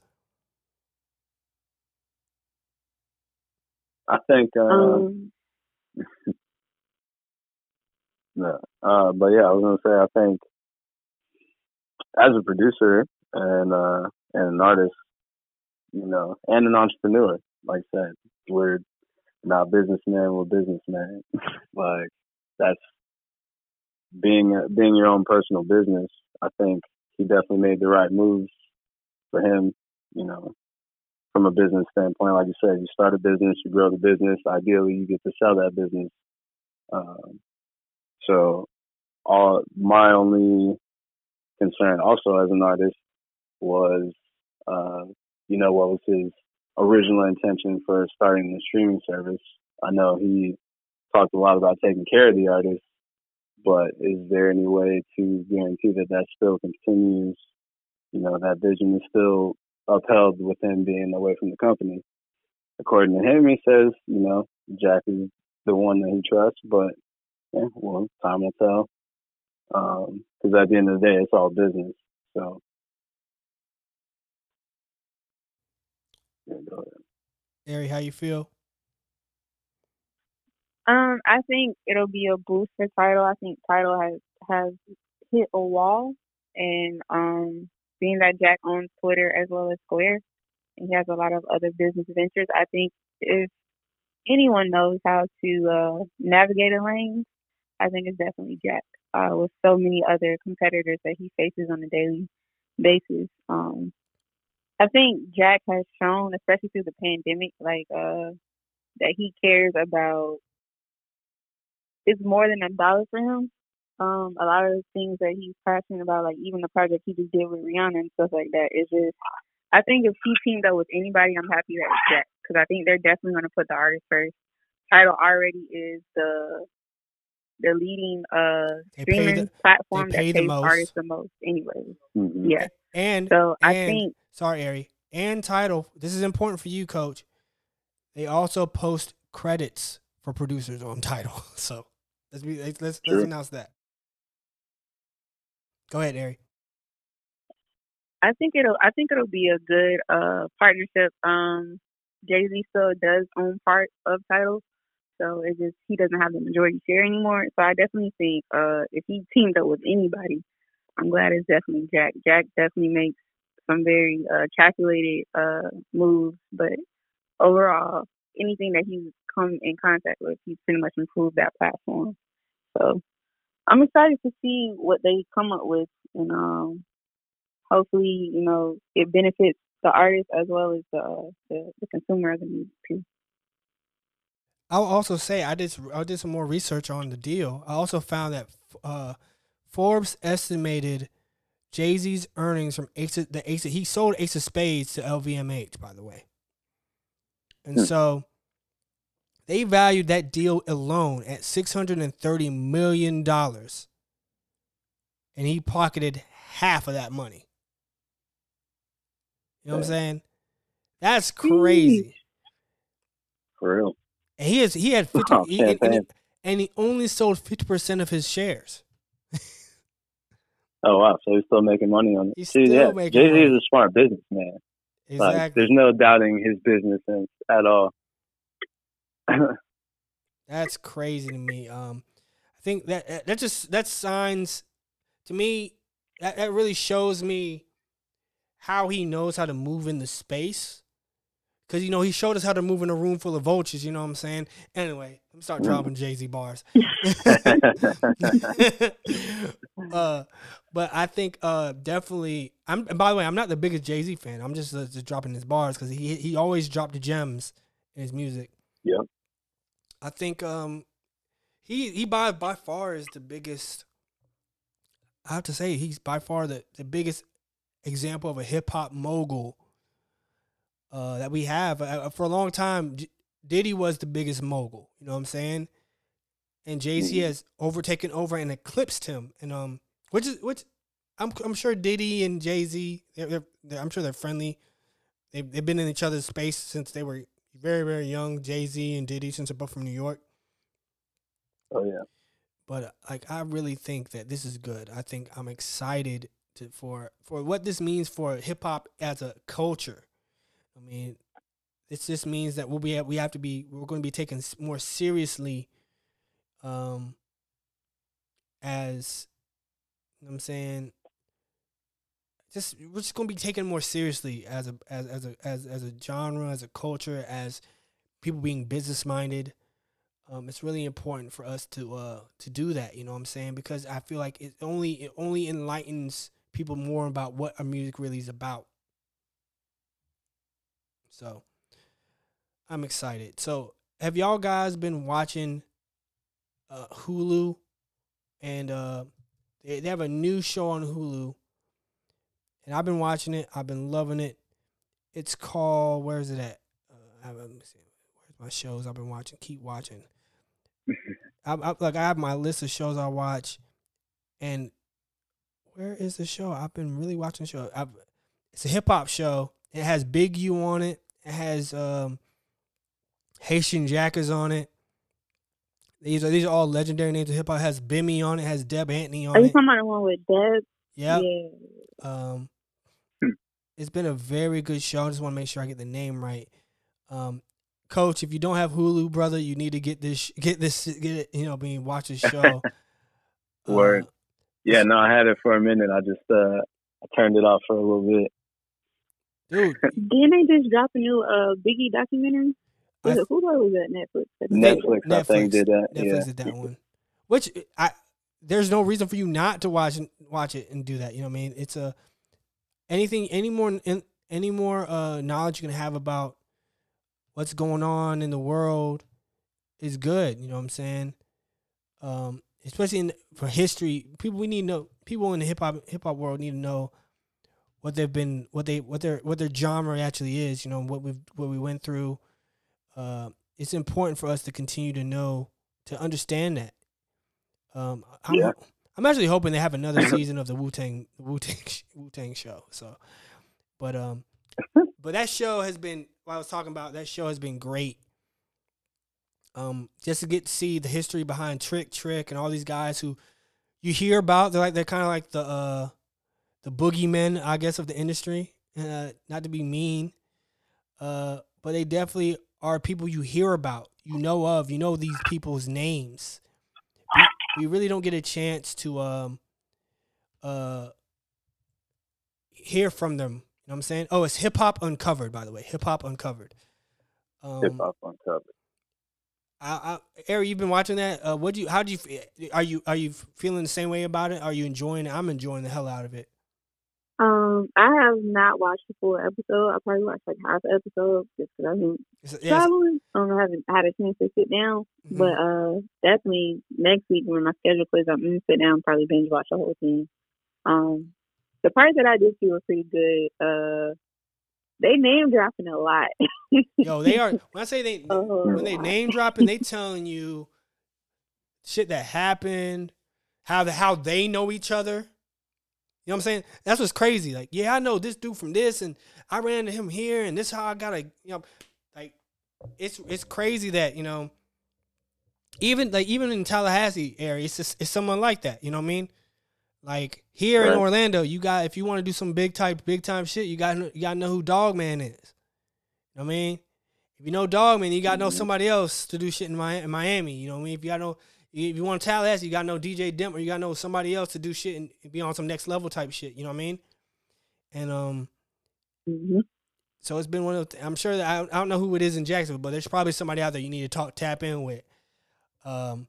I think, uh, um, no, uh, but yeah, I was gonna say, I think as a producer and uh, and an artist, you know, and an entrepreneur, like I said, we're not businessmen, we're businessmen. Like that's being being your own personal business. I think he definitely made the right moves for him, you know. From a business standpoint, like you said, you start a business, you grow the business. Ideally, you get to sell that business. Um, so, all my only concern, also as an artist, was, uh, you know, what was his original intention for starting the streaming service? I know he talked a lot about taking care of the artist, but is there any way to guarantee that that still continues? You know, that vision is still upheld with him being away from the company. According to him, he says, you know, Jack is the one that he trusts, but yeah, well, time will tell. Because um, at the end of the day, it's all business. So, yeah, go Ari, how you feel? Um, I think it'll be a boost for Tidal. I think Tidal has has hit a wall, and um, being that Jack owns Twitter as well as Square, and he has a lot of other business ventures. I think if anyone knows how to uh, navigate a lane, I think it's definitely Jack. Uh, with so many other competitors that he faces on a daily basis, um, I think Jack has shown, especially through the pandemic, like uh, that he cares about. It's more than a dollar for him. Um, a lot of the things that he's passionate about, like even the project he just did with Rihanna and stuff like that, is just. I think if he teamed up with anybody, I'm happy that it's Jack because I think they're definitely going to put the artist first. Tidal already is the the leading uh They pay streaming the, they platform that pay the pays artists most. the most, anyway. Mhm. Yeah. And So I and think sorry, Ari. And Tidal. This is important for you, Coach. They also post credits for producers on Tidal. So let's be let's let's, let's True. announce that. Go ahead, Ari. I think it'll I think it'll be a good uh partnership. Um, Jay Z still does own part of Tidal, so it just he doesn't have the majority share anymore. So I definitely think uh if he teamed up with anybody, I'm glad it's definitely Jack. Jack definitely makes some very uh calculated uh moves, but overall, anything that he's come in contact with, he's pretty much improved that platform. So I'm excited to see what they come up with, and um, hopefully, you know, it benefits the artist as well as the the, the consumer of the music too. I'll also say I did I did some more research on the deal. I also found that uh, Forbes estimated Jay-Z's earnings from Ace of, the Ace of, he sold Ace of Spades to L V M H, by the way. And Hmm. so they valued that deal alone at six hundred thirty million dollars. And he pocketed half of that money. You know what I'm saying? That's crazy. For real. And he has he had fifty Oh, he, and, and, he, champagne. and he only sold fifty percent of his shares. Oh wow, so he's still making money on it. He's See, still yeah, making Jay Z money. is a smart businessman. Like, Exactly. there's no doubting his business sense at all. That's crazy to me. Um, I think that that just that signs to me that, that really shows me how he knows how to move in the space. Cause you know he showed us how to move in a room full of vultures. You know what I'm saying? Anyway, let me start dropping Jay-Z bars. uh, but I think uh, definitely. I'm. And by the way, I'm not the biggest Jay-Z fan. I'm just, uh, just dropping his bars because he he always dropped the gems in his music. Yep. I think um, he he by by far is the biggest. I have to say he's by far the, the biggest example of a hip hop mogul uh, that we have. Uh, for a long time, J- Diddy was the biggest mogul. You know what I'm saying? And Jay-Z Mhm. has overtaken over and eclipsed him. And um, which is which, I'm I'm sure Diddy and Jay-Z, they're, they're, they're, I'm sure they're friendly. They've they've been in each other's space since they were very very young. Jay-Z and Diddy, since they're both from New York. Oh yeah. But uh, like, I really think that this is good. I think I'm excited to, for for what this means for hip hop as a culture. I mean, this just means that we'll be we have to be we're going to be taken s- more seriously, um, as you know what I'm saying. Just we're just going to be taken more seriously as a as as a as as a genre, as a culture, as people being business minded. Um, it's really important for us to uh to do that, you know what I'm saying? Because I feel like it only it only enlightens people more about what our music really is about. So I'm excited. So have y'all guys been watching uh, Hulu? And uh, they, they have a new show on Hulu, and I've been watching it. I've been loving it. It's called, where's it at? Uh, I have, let me see. Where's my shows I've been watching? Keep watching. I, I, like I have my list of shows I watch, and where is the show? I've been really watching the show. I've, it's a hip hop show. It has Big U on it. It has um, Haitian Jackers on it. These are these are all legendary names of hip hop. It has Bimmy on it. It has Deb Antney Are on you it. talking about the one with Deb? Yep. Yeah. Um, Hmm. it's been a very good show. I just want to make sure I get the name right. Um, Coach, if you don't have Hulu, brother, you need to get this, get this, get it. You know, being watch this show. Word. Uh, yeah, no, I had it for a minute. I just uh, I turned it off for a little bit. Dude, didn't they just drop a new uh Biggie documentary? Was I, it Hulu or was that Netflix? Netflix, Netflix, I think did that. Netflix yeah. did that one. Which I, there's no reason for you not to watch watch it and do that. You know what I mean? It's a anything, any more, any more uh, knowledge you can have about what's going on in the world is good. You know what I'm saying? Um, especially in, for history, people we need to know. People in the hip hop hip hop world need to know what they've been, what they, what their, what their genre actually is. You know what we what we went through. Uh, it's important for us to continue to know, to understand that. Um, I'm, yeah. I'm actually hoping they have another season of the Wu-Tang Wu-Tang Wu-Tang show. So, but um, but that show has been. What I was talking about, that show has been great. Um, just to get to see the history behind Trick Trick and all these guys who you hear about. They're like they're kind of like the uh, the boogeymen, I guess, of the industry. Uh, not to be mean, uh, but they definitely are people you hear about, you know of, you know these people's names. We, we really don't get a chance to um uh hear from them. You know what I'm saying? Oh, it's Hip Hop Uncovered, by the way. Hip Hop Uncovered. Um, Hip Hop Uncovered. I, I, Ari, you've been watching that. Uh, what do you? How do you? Are you? Are you feeling the same way about it? Are you enjoying it? I'm enjoying the hell out of it. Um, I have not watched the full episode. I probably watched like half the episode just because I've been yeah, traveling. Um, I haven't had a chance to sit down, mm-hmm. but uh, definitely next week when my schedule plays out, I'm gonna sit down and probably binge watch the whole thing. Um, the parts that I did see were pretty good. Uh, they name dropping a lot. Yo, they are. When I say they, uh, when they name dropping, they telling you shit that happened, how the how they know each other. You know what I'm saying? That's what's crazy. Like, yeah, I know this dude from this, and I ran into him here, and this is how I got to, you know, like, it's it's crazy that, you know, even like even in Tallahassee area, it's just, it's someone like that. You know what I mean? Like here right. in Orlando, you got if you want to do some big type, big time shit, you got you got to know who Dogman is. You know what I mean? If you know Dogman, you got to know somebody else to do shit in Miami. You know what I mean? If you got to know. If you want to Tallahassee, you got to know D J Demp, or you got to know somebody else to do shit and be on some next level type shit. You know what I mean? And um, mm-hmm. so it's been one of the, I'm sure that I, I don't know who it is in Jacksonville, but there's probably somebody out there you need to talk, tap in with. Um,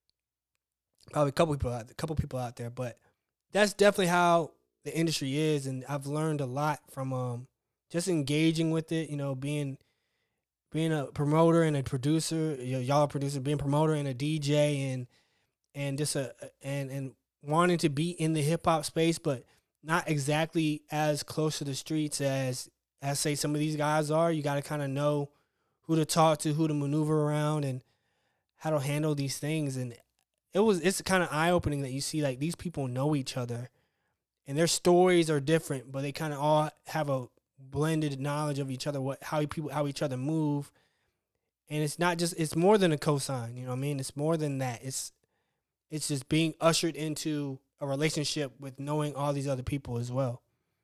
probably a couple people out, a couple people out there, but that's definitely how the industry is, and I've learned a lot from um just engaging with it. You know, being. Being a promoter and a producer, y'all a producer, being a promoter and a D J, and and just a and and wanting to be in the hip hop space, but not exactly as close to the streets as as say some of these guys are. You got to kind of know who to talk to, who to maneuver around, and how to handle these things. And it was it's kind of eye opening that you see like these people know each other, and their stories are different, but they kind of all have a blended knowledge of each other, what how people how each other move, and it's not just it's more than a cosign. You know what I mean? It's more than that. It's it's just being ushered into a relationship with knowing all these other people as well.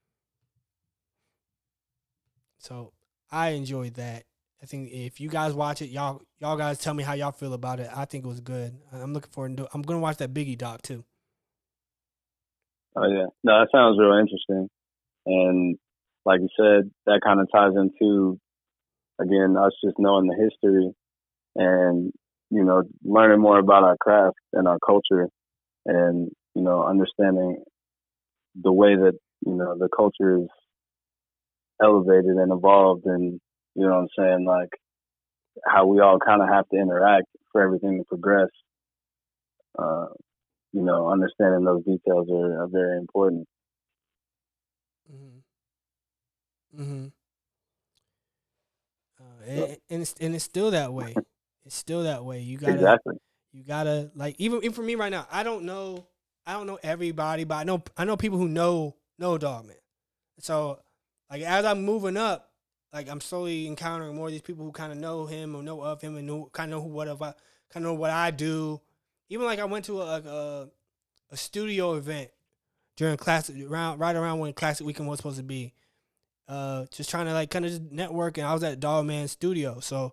So I enjoyed that. I think if you guys watch it, y'all y'all guys tell me how y'all feel about it. I think it was good. I'm looking forward to. I'm gonna watch that Biggie doc too. Oh yeah, no, that sounds real interesting, and. Like you said, that kind of ties into, again, us just knowing the history and, you know, learning more about our craft and our culture and, you know, understanding the way that, you know, the culture is elevated and evolved and, you know what I'm saying, like how we all kind of have to interact for everything to progress. Uh, you know, understanding those details are, are very important. Mm-hmm. Mm-hmm. Uh, and, and it's and it's still that way. It's still that way. You gotta exactly. You gotta like even even for me right now. I don't know. I don't know everybody, but I know I know people who know know Dogman. So like as I'm moving up, like I'm slowly encountering more of these people who kind of know him or know of him and know kind of know who what of I kind of know what I do. Even like I went to a a, a studio event during classic around right around when Classic Weekend was supposed to be. Uh, just trying to like kind of just network, and I was at Dogman Studio, so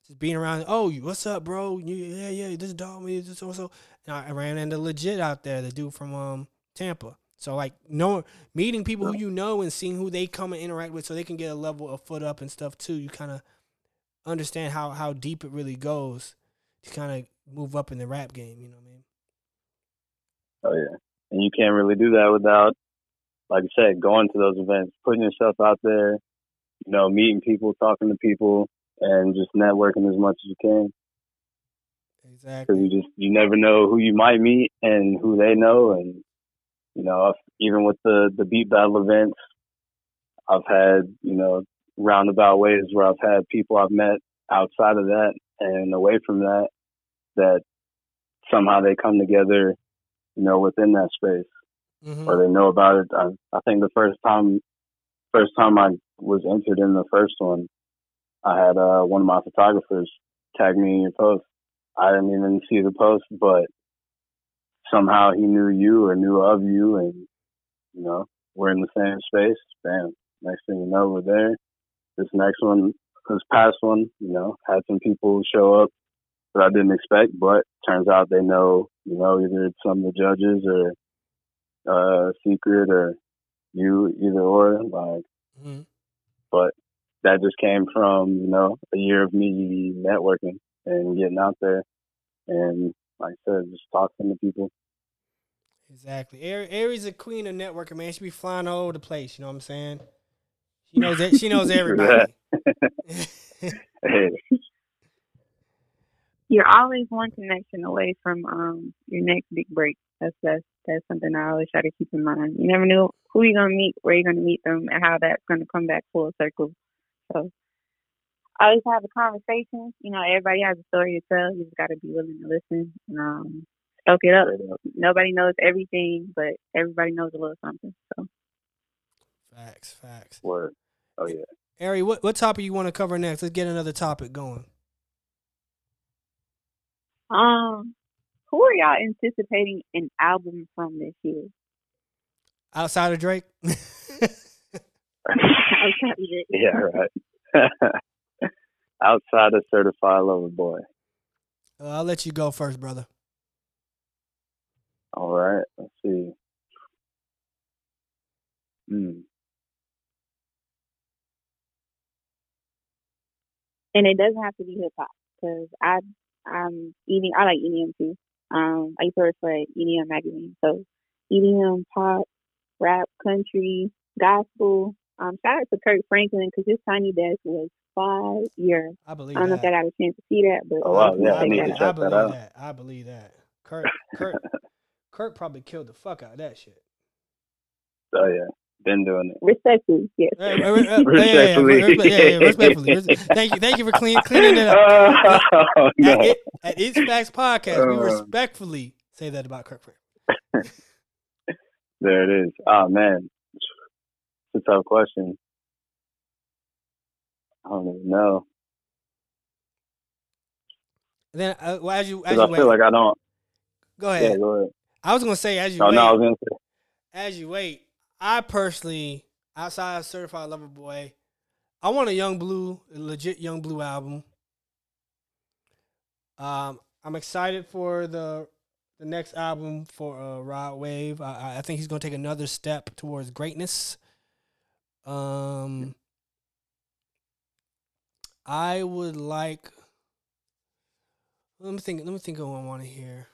just being around. Oh, you- what's up, bro? You- Yeah, yeah, this dog me, this so so. And I ran into legit out there, the dude from um Tampa. So like, know meeting people who you know and seeing who they come and interact with, so they can get a level of foot up and stuff too. You kind of understand how how deep it really goes to kind of move up in the rap game. You know what I mean? Oh yeah, and you can't really do that without, like I said, going to those events, putting yourself out there, you know, meeting people, talking to people, and just networking as much as you can. Because Exactly. you just you never know who you might meet and who they know, and you know, if, even with the the beat battle events, I've had, you know, roundabout ways where I've had people I've met outside of that and away from that, that somehow they come together, you know, within that space, Mm-hmm. or they know about it. I, I think the first time, first time I was entered in the first one, I had uh, one of my photographers tag me in your post. I didn't even see the post, but somehow he knew you or knew of you, and you know, we're in the same space. Bam. Next thing you know, we're there. This next one, this past one, you know, had some people show up that I didn't expect, but turns out they know, you know, either some of the judges or uh Secret or you, either or. Like, Mm-hmm. but that just came from, you know, a year of me networking and getting out there and, like I said, just talking to people. Exactly. Ari- Aries a queen of networking, man. She be flying all over the place. You know what I'm saying? She knows that. She knows True that. everybody. Hey, You're always one connection away from um your next big break. That's that's that's something I always try to keep in mind. You never know who you're gonna meet, where you're gonna meet them, and how that's gonna come back full circle. So always have a conversation. You know, everybody has a story to tell. You just gotta be willing to listen and um soak it up. straight up. Nobody knows everything, but everybody knows a little something. So Facts, facts. Word. Oh yeah. Ari, what what topic you want to cover next? Let's get another topic going. um who are y'all anticipating an album from this year? Outside of Drake. Outside of it. Yeah, right. Outside of Certified Lover Boy. Uh, I'll let you go first, brother. All right. Let's see. Hmm. And it doesn't have to be hip hop because I I'm eating. I like E D M too. Um, I used to work for E D M magazine, so E D M, pop, rap, country, gospel. Um, shout out to Kirk Franklin because his Tiny Desk was fire. I I believe don't know if that. I got a chance to see that, but Oh I, wow, definitely yeah, I I check need believe to that I out. check that believe out. that. I believe that. Kurt Kurt Kurt probably killed the fuck out of that shit. Oh yeah, been doing it. Respectfully, yes. Hey, uh, uh, uh, yeah, yeah, yeah, Respectfully. respe- yeah, yeah, respectfully. Res- thank you, thank you for clean, cleaning it up. Oh At, no. it, at It's Facts Podcast, we Uh, respectfully say that about Kirk Franklin. there it is. Oh man, it's a tough question. I don't even know And then, uh, well, as you as because you I feel wait, like I don't. go Yeah, ahead. go ahead. I was gonna say as you Oh no, I wait, was gonna say. as you wait. I personally, outside of Certified Lover Boy, I want a Young Blue, a legit Young Blue album. Um, I'm excited for the the next album for uh, Rod Wave. I, I think he's gonna take another step towards greatness. Um, I would like. Let me think. Let me think of what I want to hear.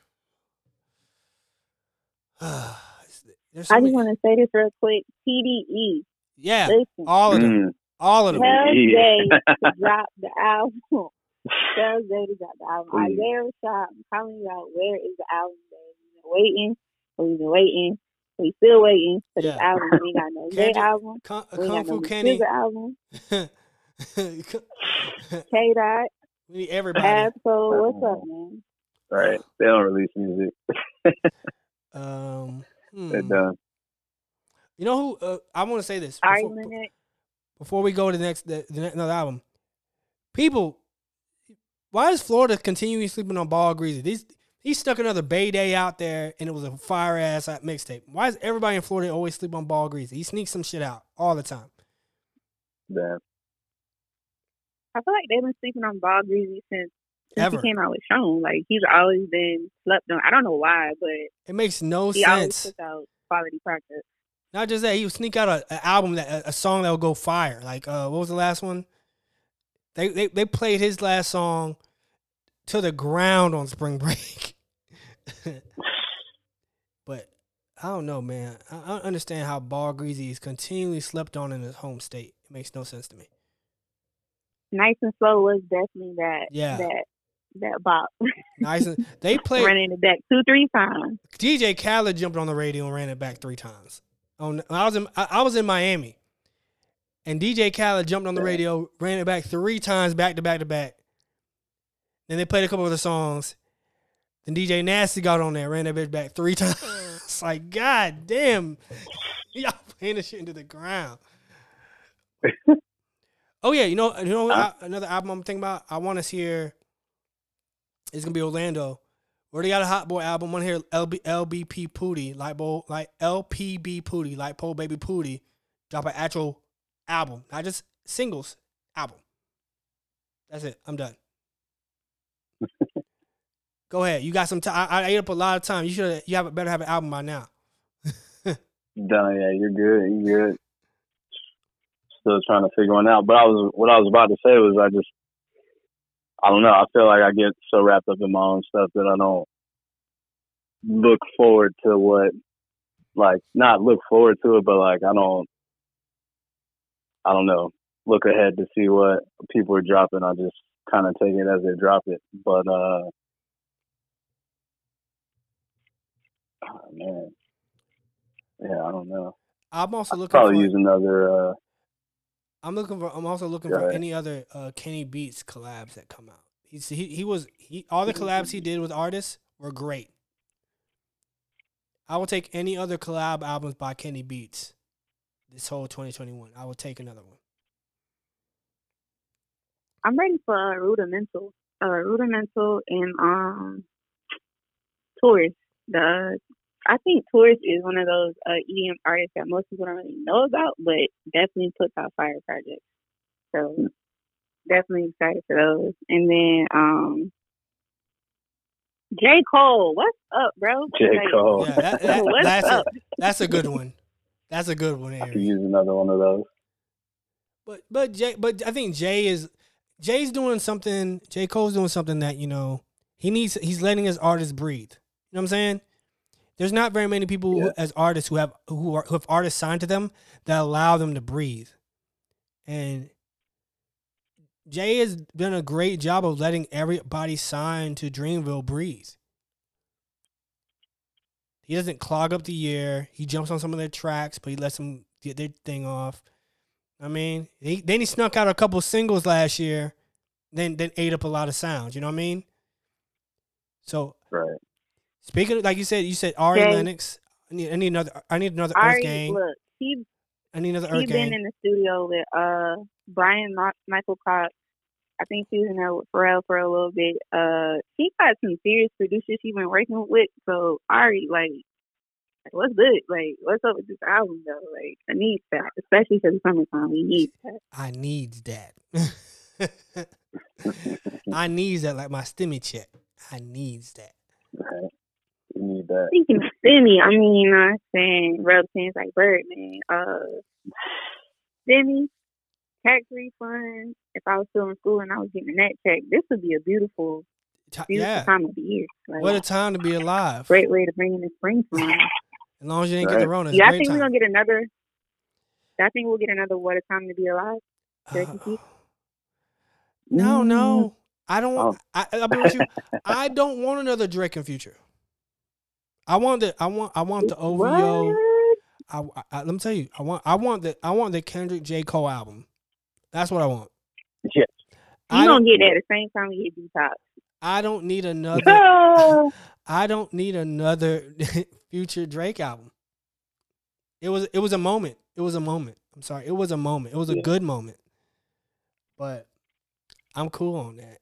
There's so I just many. want to say this real quick. T D E, Yeah, listen, all of them. Mm, All of them. tell Yeah. Jay to drop the album. Tell Jay to drop the album. Please. Isaiah Rashad, I'm calling you out. Where is the album, babe? We've been waiting. We've been waiting. We still waiting for this Yeah. album. We ain't got no Jay Kendrick, album. Kung, We ain't Kung got no Fu Big Kenny. Sugar album. we K Dot, need everybody. Absol. What's up, man? Right. They don't release music. Um, They're hmm. done. You know who? Uh, I want to say this Ari before, Lennox. before we go to the next the, the next, another album. People, why is Florida continuing sleeping on Ball Greasy? These he stuck another Bay Day out there, and it was a fire ass mixtape. Why is everybody in Florida always sleep on Ball Greasy? He sneaks some shit out all the time. Damn. I feel like they've been sleeping on Ball Greasy since since Ever. he came out with Sean. Like he's always been slept on. I don't know why, but It makes no he always sense. puts out quality projects. Not just that, he would sneak out a, an album that a, a song that would go fire. Like uh, what was the last one? They they they played his last song to the ground on spring break. But I don't know, man. I, I don't understand how Ball Greasy is continually slept on in his home state. It makes no sense to me. Nice and Slow was definitely that Yeah. that that bop. Nice and they played. Running it back two, three times. D J Khaled jumped on the radio and ran it back three times. On I was in I, I was in Miami, and D J Khaled jumped on the radio, ran it back three times, back to back to back. Then they played a couple of the songs. Then D J Nasty got on there, ran that bitch back three times. It's like, God damn, y'all playing this shit into the ground. Oh yeah, you know, you know I, another album I'm thinking about. I want to hear. It's gonna be Orlando. We already got a Hot Boy album. I want to hear L B, L B P Pootie, like Bo, like L P B Pootie, like Pole Baby Pootie, drop an actual album, not just singles album. That's it. I'm done. Go ahead. You got some time. I, I ate up a lot of time. You should. You have better have an album by now. Done. Yeah, you're good. You're good. Still trying to figure one out. But I was what I was about to say was I just I don't know. I feel like I get so wrapped up in my own stuff that I don't look forward to what like not look forward to it, but like I don't I don't know look ahead to see what people are dropping. I just kind of take it as they drop it. But uh, oh, man, yeah, I don't know. I'm also looking Probably for. use another. Uh, I'm looking for. I'm also looking Go for ahead. any other uh, Kenny Beats collabs that come out. He's he he was he all the collabs he did with artists were great. I will take any other collab albums by Kenny Beats this whole twenty twenty-one. I will take another one. I'm ready for uh, Rudimental, uh, Rudimental and um, Taurus. The I think Taurus is one of those uh, E D M artists that most people don't really know about, but definitely puts out fire projects. So definitely excited for those. And then um, J. Cole, what's up, bro? J. Like, Cole. Yeah, that, that, What's that's up? a that's a good one. That's a good one, I could Aaron. use another one of those. But but Jay, but I think Jay is Jay's doing something. J. Cole's doing something that you know he needs. He's letting his artists breathe. You know what I'm saying? There's not very many people Yeah. who, as artists who have who are who have artists signed to them that allow them to breathe. And Jay has done a great job of letting everybody signed to Dreamville breathe. He doesn't clog up the year. He jumps on some of their tracks, but he lets them get their thing off. I mean, he, then he snuck out a couple singles last year, then then ate up a lot of sounds. You know what I mean? So Right. speaking of, like you said, you said Ari Jay. Lennox. I need I need another. I need another Earth Ari, Gang. look, he I need another he Earth been Gang. in the studio with uh Brian Ma- Michael Cox. I think he was in there with Pharrell for a little bit. Uh, he got some serious producers he been working with. So Ari, like, like, what's good? Like, what's up with this album though? Like, I need that, especially for the summertime. We need that. I needs that. I needs that like my stimmy check. I needs that. Right. You need that. Speaking of Stimmy, I mean, you know what I'm saying? Rub things like Birdman. Uh, Stimmy, tax refund. If I was still in school and I was getting that check, this would be a beautiful, Ti- beautiful yeah. time of the year. Like, What a time to be alive. great way to bring in the spring time. As long as you didn't get Right. the Rona, it's Yeah, a I great think we're time. gonna get another. I think we'll get another "What a Time to Be Alive." Drake and Uh, Keith. no, Mm. no. I don't want. Oh. I, I'll be with you. I don't want another Drake and Future. I want the. I want. I want the O V O. What? I, I, let me tell you. I want. I want the. I want the Kendrick J Cole album. That's what I want. Yeah. I You don't. gonna get that at the same time we get Detox. I don't need another. Oh, I don't need another Future Drake album. It was. It was a moment. It was a moment. I'm sorry. It was a moment. It was a Yeah. good moment. But I'm cool on that.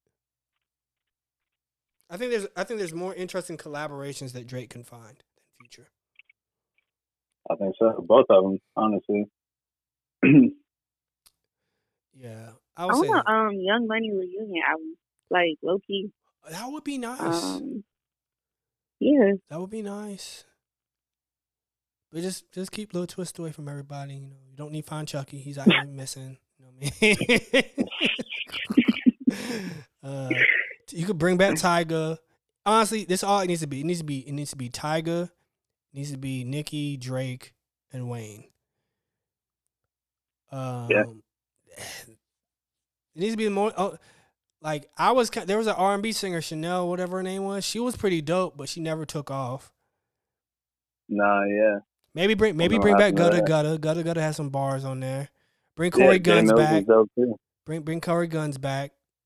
I think there's. I think there's more interesting collaborations that Drake can find than Future. I think so. Both of them, honestly. Yeah. I I would say want that. a um Young Money reunion album, like low key. That would be nice. Um, yeah. That would be nice. But just just keep Lil Twist away from everybody. You know, you don't need Fine Chucky. He's out here missing. You know what I mean? uh, you could bring back Tyga. Honestly, this all it needs to be. It needs to be. It needs to be Tyga. It needs to be Nicki, Drake, and Wayne. Um, Yeah. It needs to be more. Oh, like I was. There was an R and B singer, Chanel, whatever her name was. She was pretty dope, but she never took off. Nah, yeah. Maybe bring maybe know bring what back happened to Gutta that. Gutta. Gutta Gutta has some bars on there. Bring Yeah, Corey Jay Guns Mills back. was dope too. Bring bring Corey Guns back.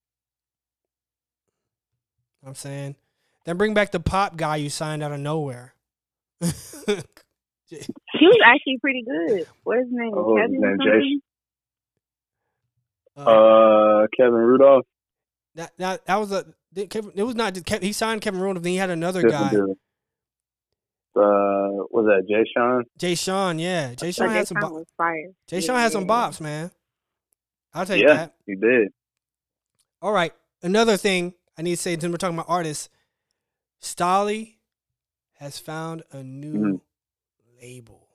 You know what I'm saying, then bring back the pop guy you signed out of nowhere. He was actually pretty good. What's his name? Oh, his Kevin or name something? Jay. Uh, Kevin Rudolph. That that that was a it was not just Kev, he signed Kevin Rudolph. Then he had another Different guy, dude. Uh, was that Jay Sean? Jay Sean. Yeah, Jay Sean But had that some. time Bo- was fire. Jay Yeah, Sean had some yeah, yeah. bops, man. I'll take Yeah, that. he did. All right, another thing I need to say, since we're talking about artists, Stolly has found a new Mhm. label.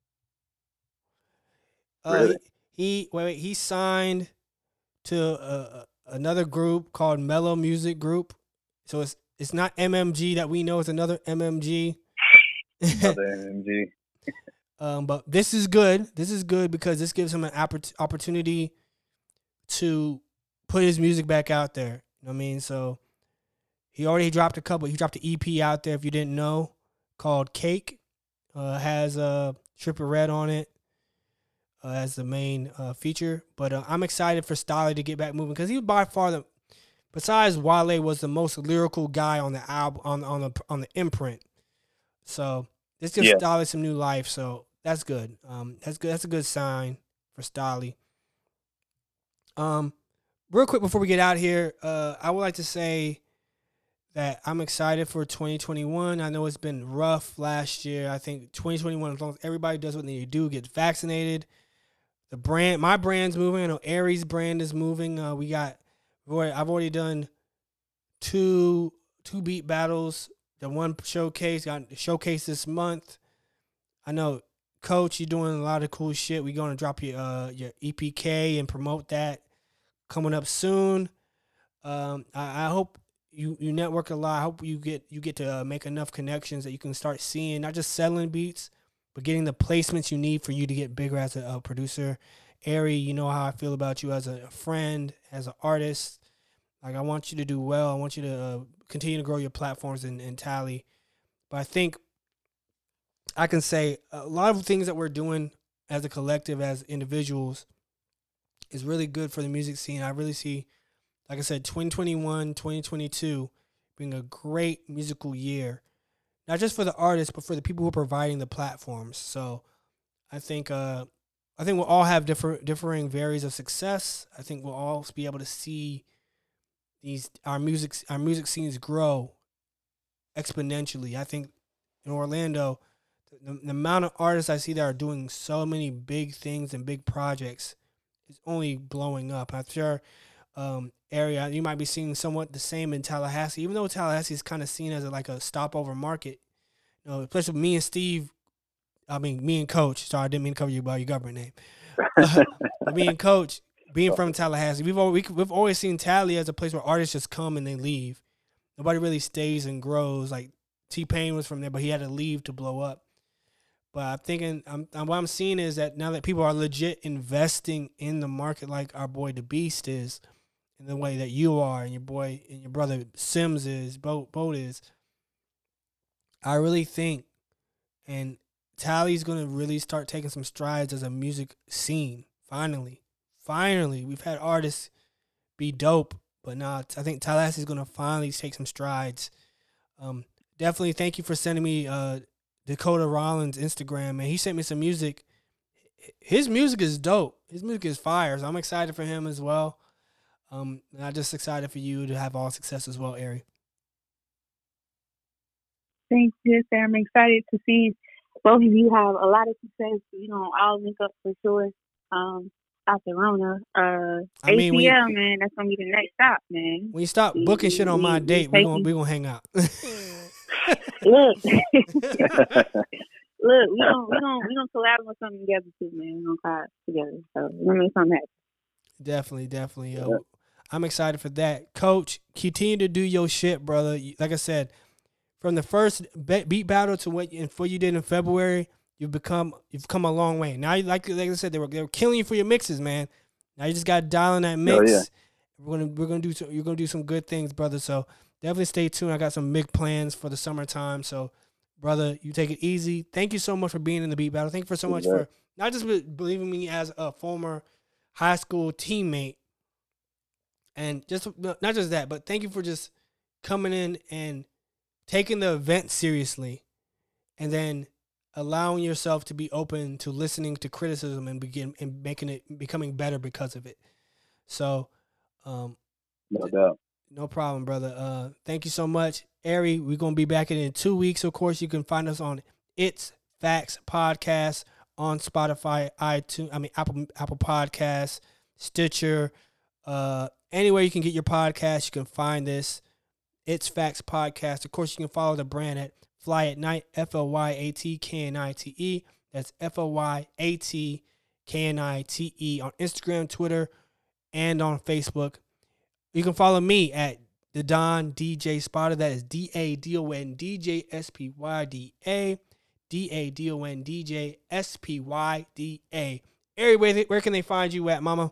Uh, Really? he, he wait, wait he signed to uh, another group called Mellow Music Group. So it's it's not M M G that we know. It's another M M G. Another M M G. um, but this is good. This is good because this gives him an oppor- opportunity to put his music back out there. You know what I mean? So he already dropped a couple. He dropped an E P out there, if you didn't know, called Cake. Uh, has a uh, Trippie Redd on it uh, as the main uh, feature. But uh, I'm excited for Stolly to get back moving because he was by far the, besides Wale, was the most lyrical guy on the album on on the on the imprint. So this gives Yeah. Stolly some new life. So that's good. Um, that's good. That's a good sign for Stolly. Um, real quick before we get out here, uh, I would like to say that I'm excited for twenty twenty-one. I know it's been rough last year. I think twenty twenty-one, as long as everybody does what they need to do, get vaccinated. The brand, my brand's moving. I know Aries brand is moving. Uh, we got, I've already done two two beat battles. The one showcase got showcase this month. I know, Coach, you're doing a lot of cool shit. We're gonna drop your uh, your E P K and promote that coming up soon. Um, I, I hope you, you network a lot. I hope you get you get to uh, make enough connections that you can start seeing not just selling beats, but getting the placements you need for you to get bigger as a, a producer. Ari, you know how I feel about you as a friend, as an artist. Like, I want you to do well. I want you to uh, continue to grow your platforms and, and tally. But I think I can say a lot of things that we're doing as a collective, as individuals, is really good for the music scene. I really see, like I said, twenty twenty-one, twenty twenty-two being a great musical year, not just for the artists, but for the people who are providing the platforms. So I think uh, I think we'll all have different differing varies of success. I think we'll all be able to see these our music our music scenes grow exponentially. I think in Orlando, the, the amount of artists I see that are doing so many big things and big projects is only blowing up. I'm sure um, area you might be seeing somewhat the same in Tallahassee, even though Tallahassee is kind of seen as a, like a stopover market. You know, especially me and Steve. I mean, me and Coach. Sorry, I didn't mean to cover you by your government name. Uh, but me and Coach, being from Tallahassee, we've always, we've always seen Tally as a place where artists just come and they leave. Nobody really stays and grows. Like T-Pain was from there, but he had to leave to blow up. But I'm thinking, I'm, I'm, what I'm seeing is that now that people are legit investing in the market, like our boy the Beast is, in the way that you are, and your boy and your brother Sims is, Boat Boat is. I really think, and Tally's gonna really start taking some strides as a music scene. Finally, finally, we've had artists be dope, but now I think Tallahassee's gonna finally take some strides. Um, definitely, thank you for sending me uh, Dakota Rollins' Instagram, man. He sent me some music. His music is dope. His music is fire. So I'm excited for him as well. Um, and I'm just excited for you to have all success as well, Ari. Thank you, sir. I'm excited to see both of you have a lot of success. You know, I'll link up for sure. Um, out the Rona. Uh, I mean, A T L, when you, man, that's gonna be the next stop, man. when you stop We, booking shit on we, my we date, we're gonna taking, we gonna hang out. look, look, we gonna we gonna we gonna collab on something together too, man. We gonna collab together, so we gonna make something happen. Definitely, definitely. Yo. I'm excited for that. Coach, continue to do your shit, brother. Like I said, from the first beat battle to what and what you did in February, you've become you've come a long way. Now, like like I said, they were they were killing you for your mixes, man. Now you just got to dial in that mix. Oh, yeah. We're gonna we're gonna do some, you're gonna do some good things, brother. So definitely stay tuned. I got some big plans for the summertime. So, brother, you take it easy. Thank you so much for being in the beat battle. Thank you for so much Yeah. for not just believing me as a former high school teammate. And just not just that, but thank you for just coming in and taking the event seriously, and then allowing yourself to be open to listening to criticism and begin and making it becoming better because of it. So, um, No doubt. no problem, brother. Uh, thank you so much, Ari. We're gonna be back in, in two weeks. Of course, you can find us on It's Facts Podcast on Spotify, iTunes. I mean Apple Apple Podcasts, Stitcher. Uh, anywhere you can get your podcast, you can find this. It's Facts Podcast. Of course, you can follow the brand at Fly at Night, F L Y A T K N I T E. That's F L Y A T K N I T E on Instagram, Twitter, and on Facebook. You can follow me at the Don D J Spotter. That is D A D O N D J S P Y D A. D A D O N D J S P Y D A. Ari, where, where can they find you at, mama?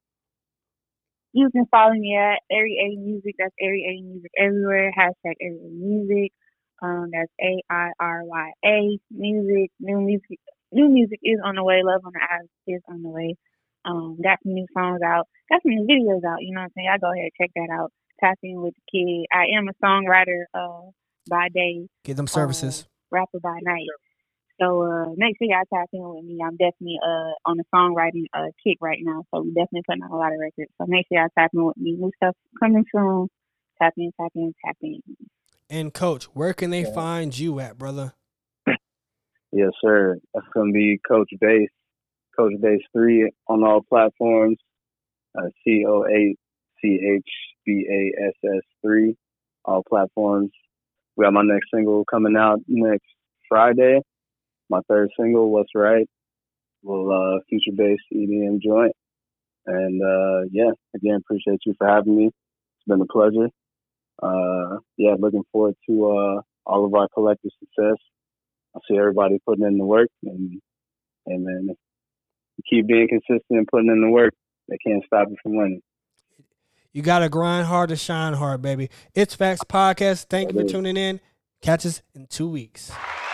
You can follow me at Ari A Music. That's Ari A Music everywhere. Hashtag Ari A Music. Um, that's A I R Y A Music. New music. New music is on the way. Love on the Eyes is on the way. Um, got some new songs out. Got some new videos out. You know what I'm saying? I go ahead and check that out. Tap in with the kid. I am a songwriter uh, by day. Get them services. Uh, rapper by night. So uh, make sure y'all tap in with me. I'm definitely uh, on the songwriting uh, kick right now. So we're definitely putting out a lot of records. So make sure y'all tap in with me. New stuff coming soon. Tap in, tap in, tap in. And Coach, where can they yeah. find you at, brother? Yes, sir. That's going to be Coach Bass. Coach Bass three on all platforms. Uh, C O A C H B A S S three, all platforms. We got my next single coming out next Friday. My third single, What's Right, will uh, future bass E D M joint. And uh, yeah, again, appreciate you for having me. It's been a pleasure. Uh, yeah, looking forward to uh, all of our collective success. I see everybody putting in the work, and and then keep being consistent and putting in the work. They can't stop you from winning. You got to grind hard to shine hard, baby. It's Facts Podcast. Thank you for tuning in. Catch us in two weeks.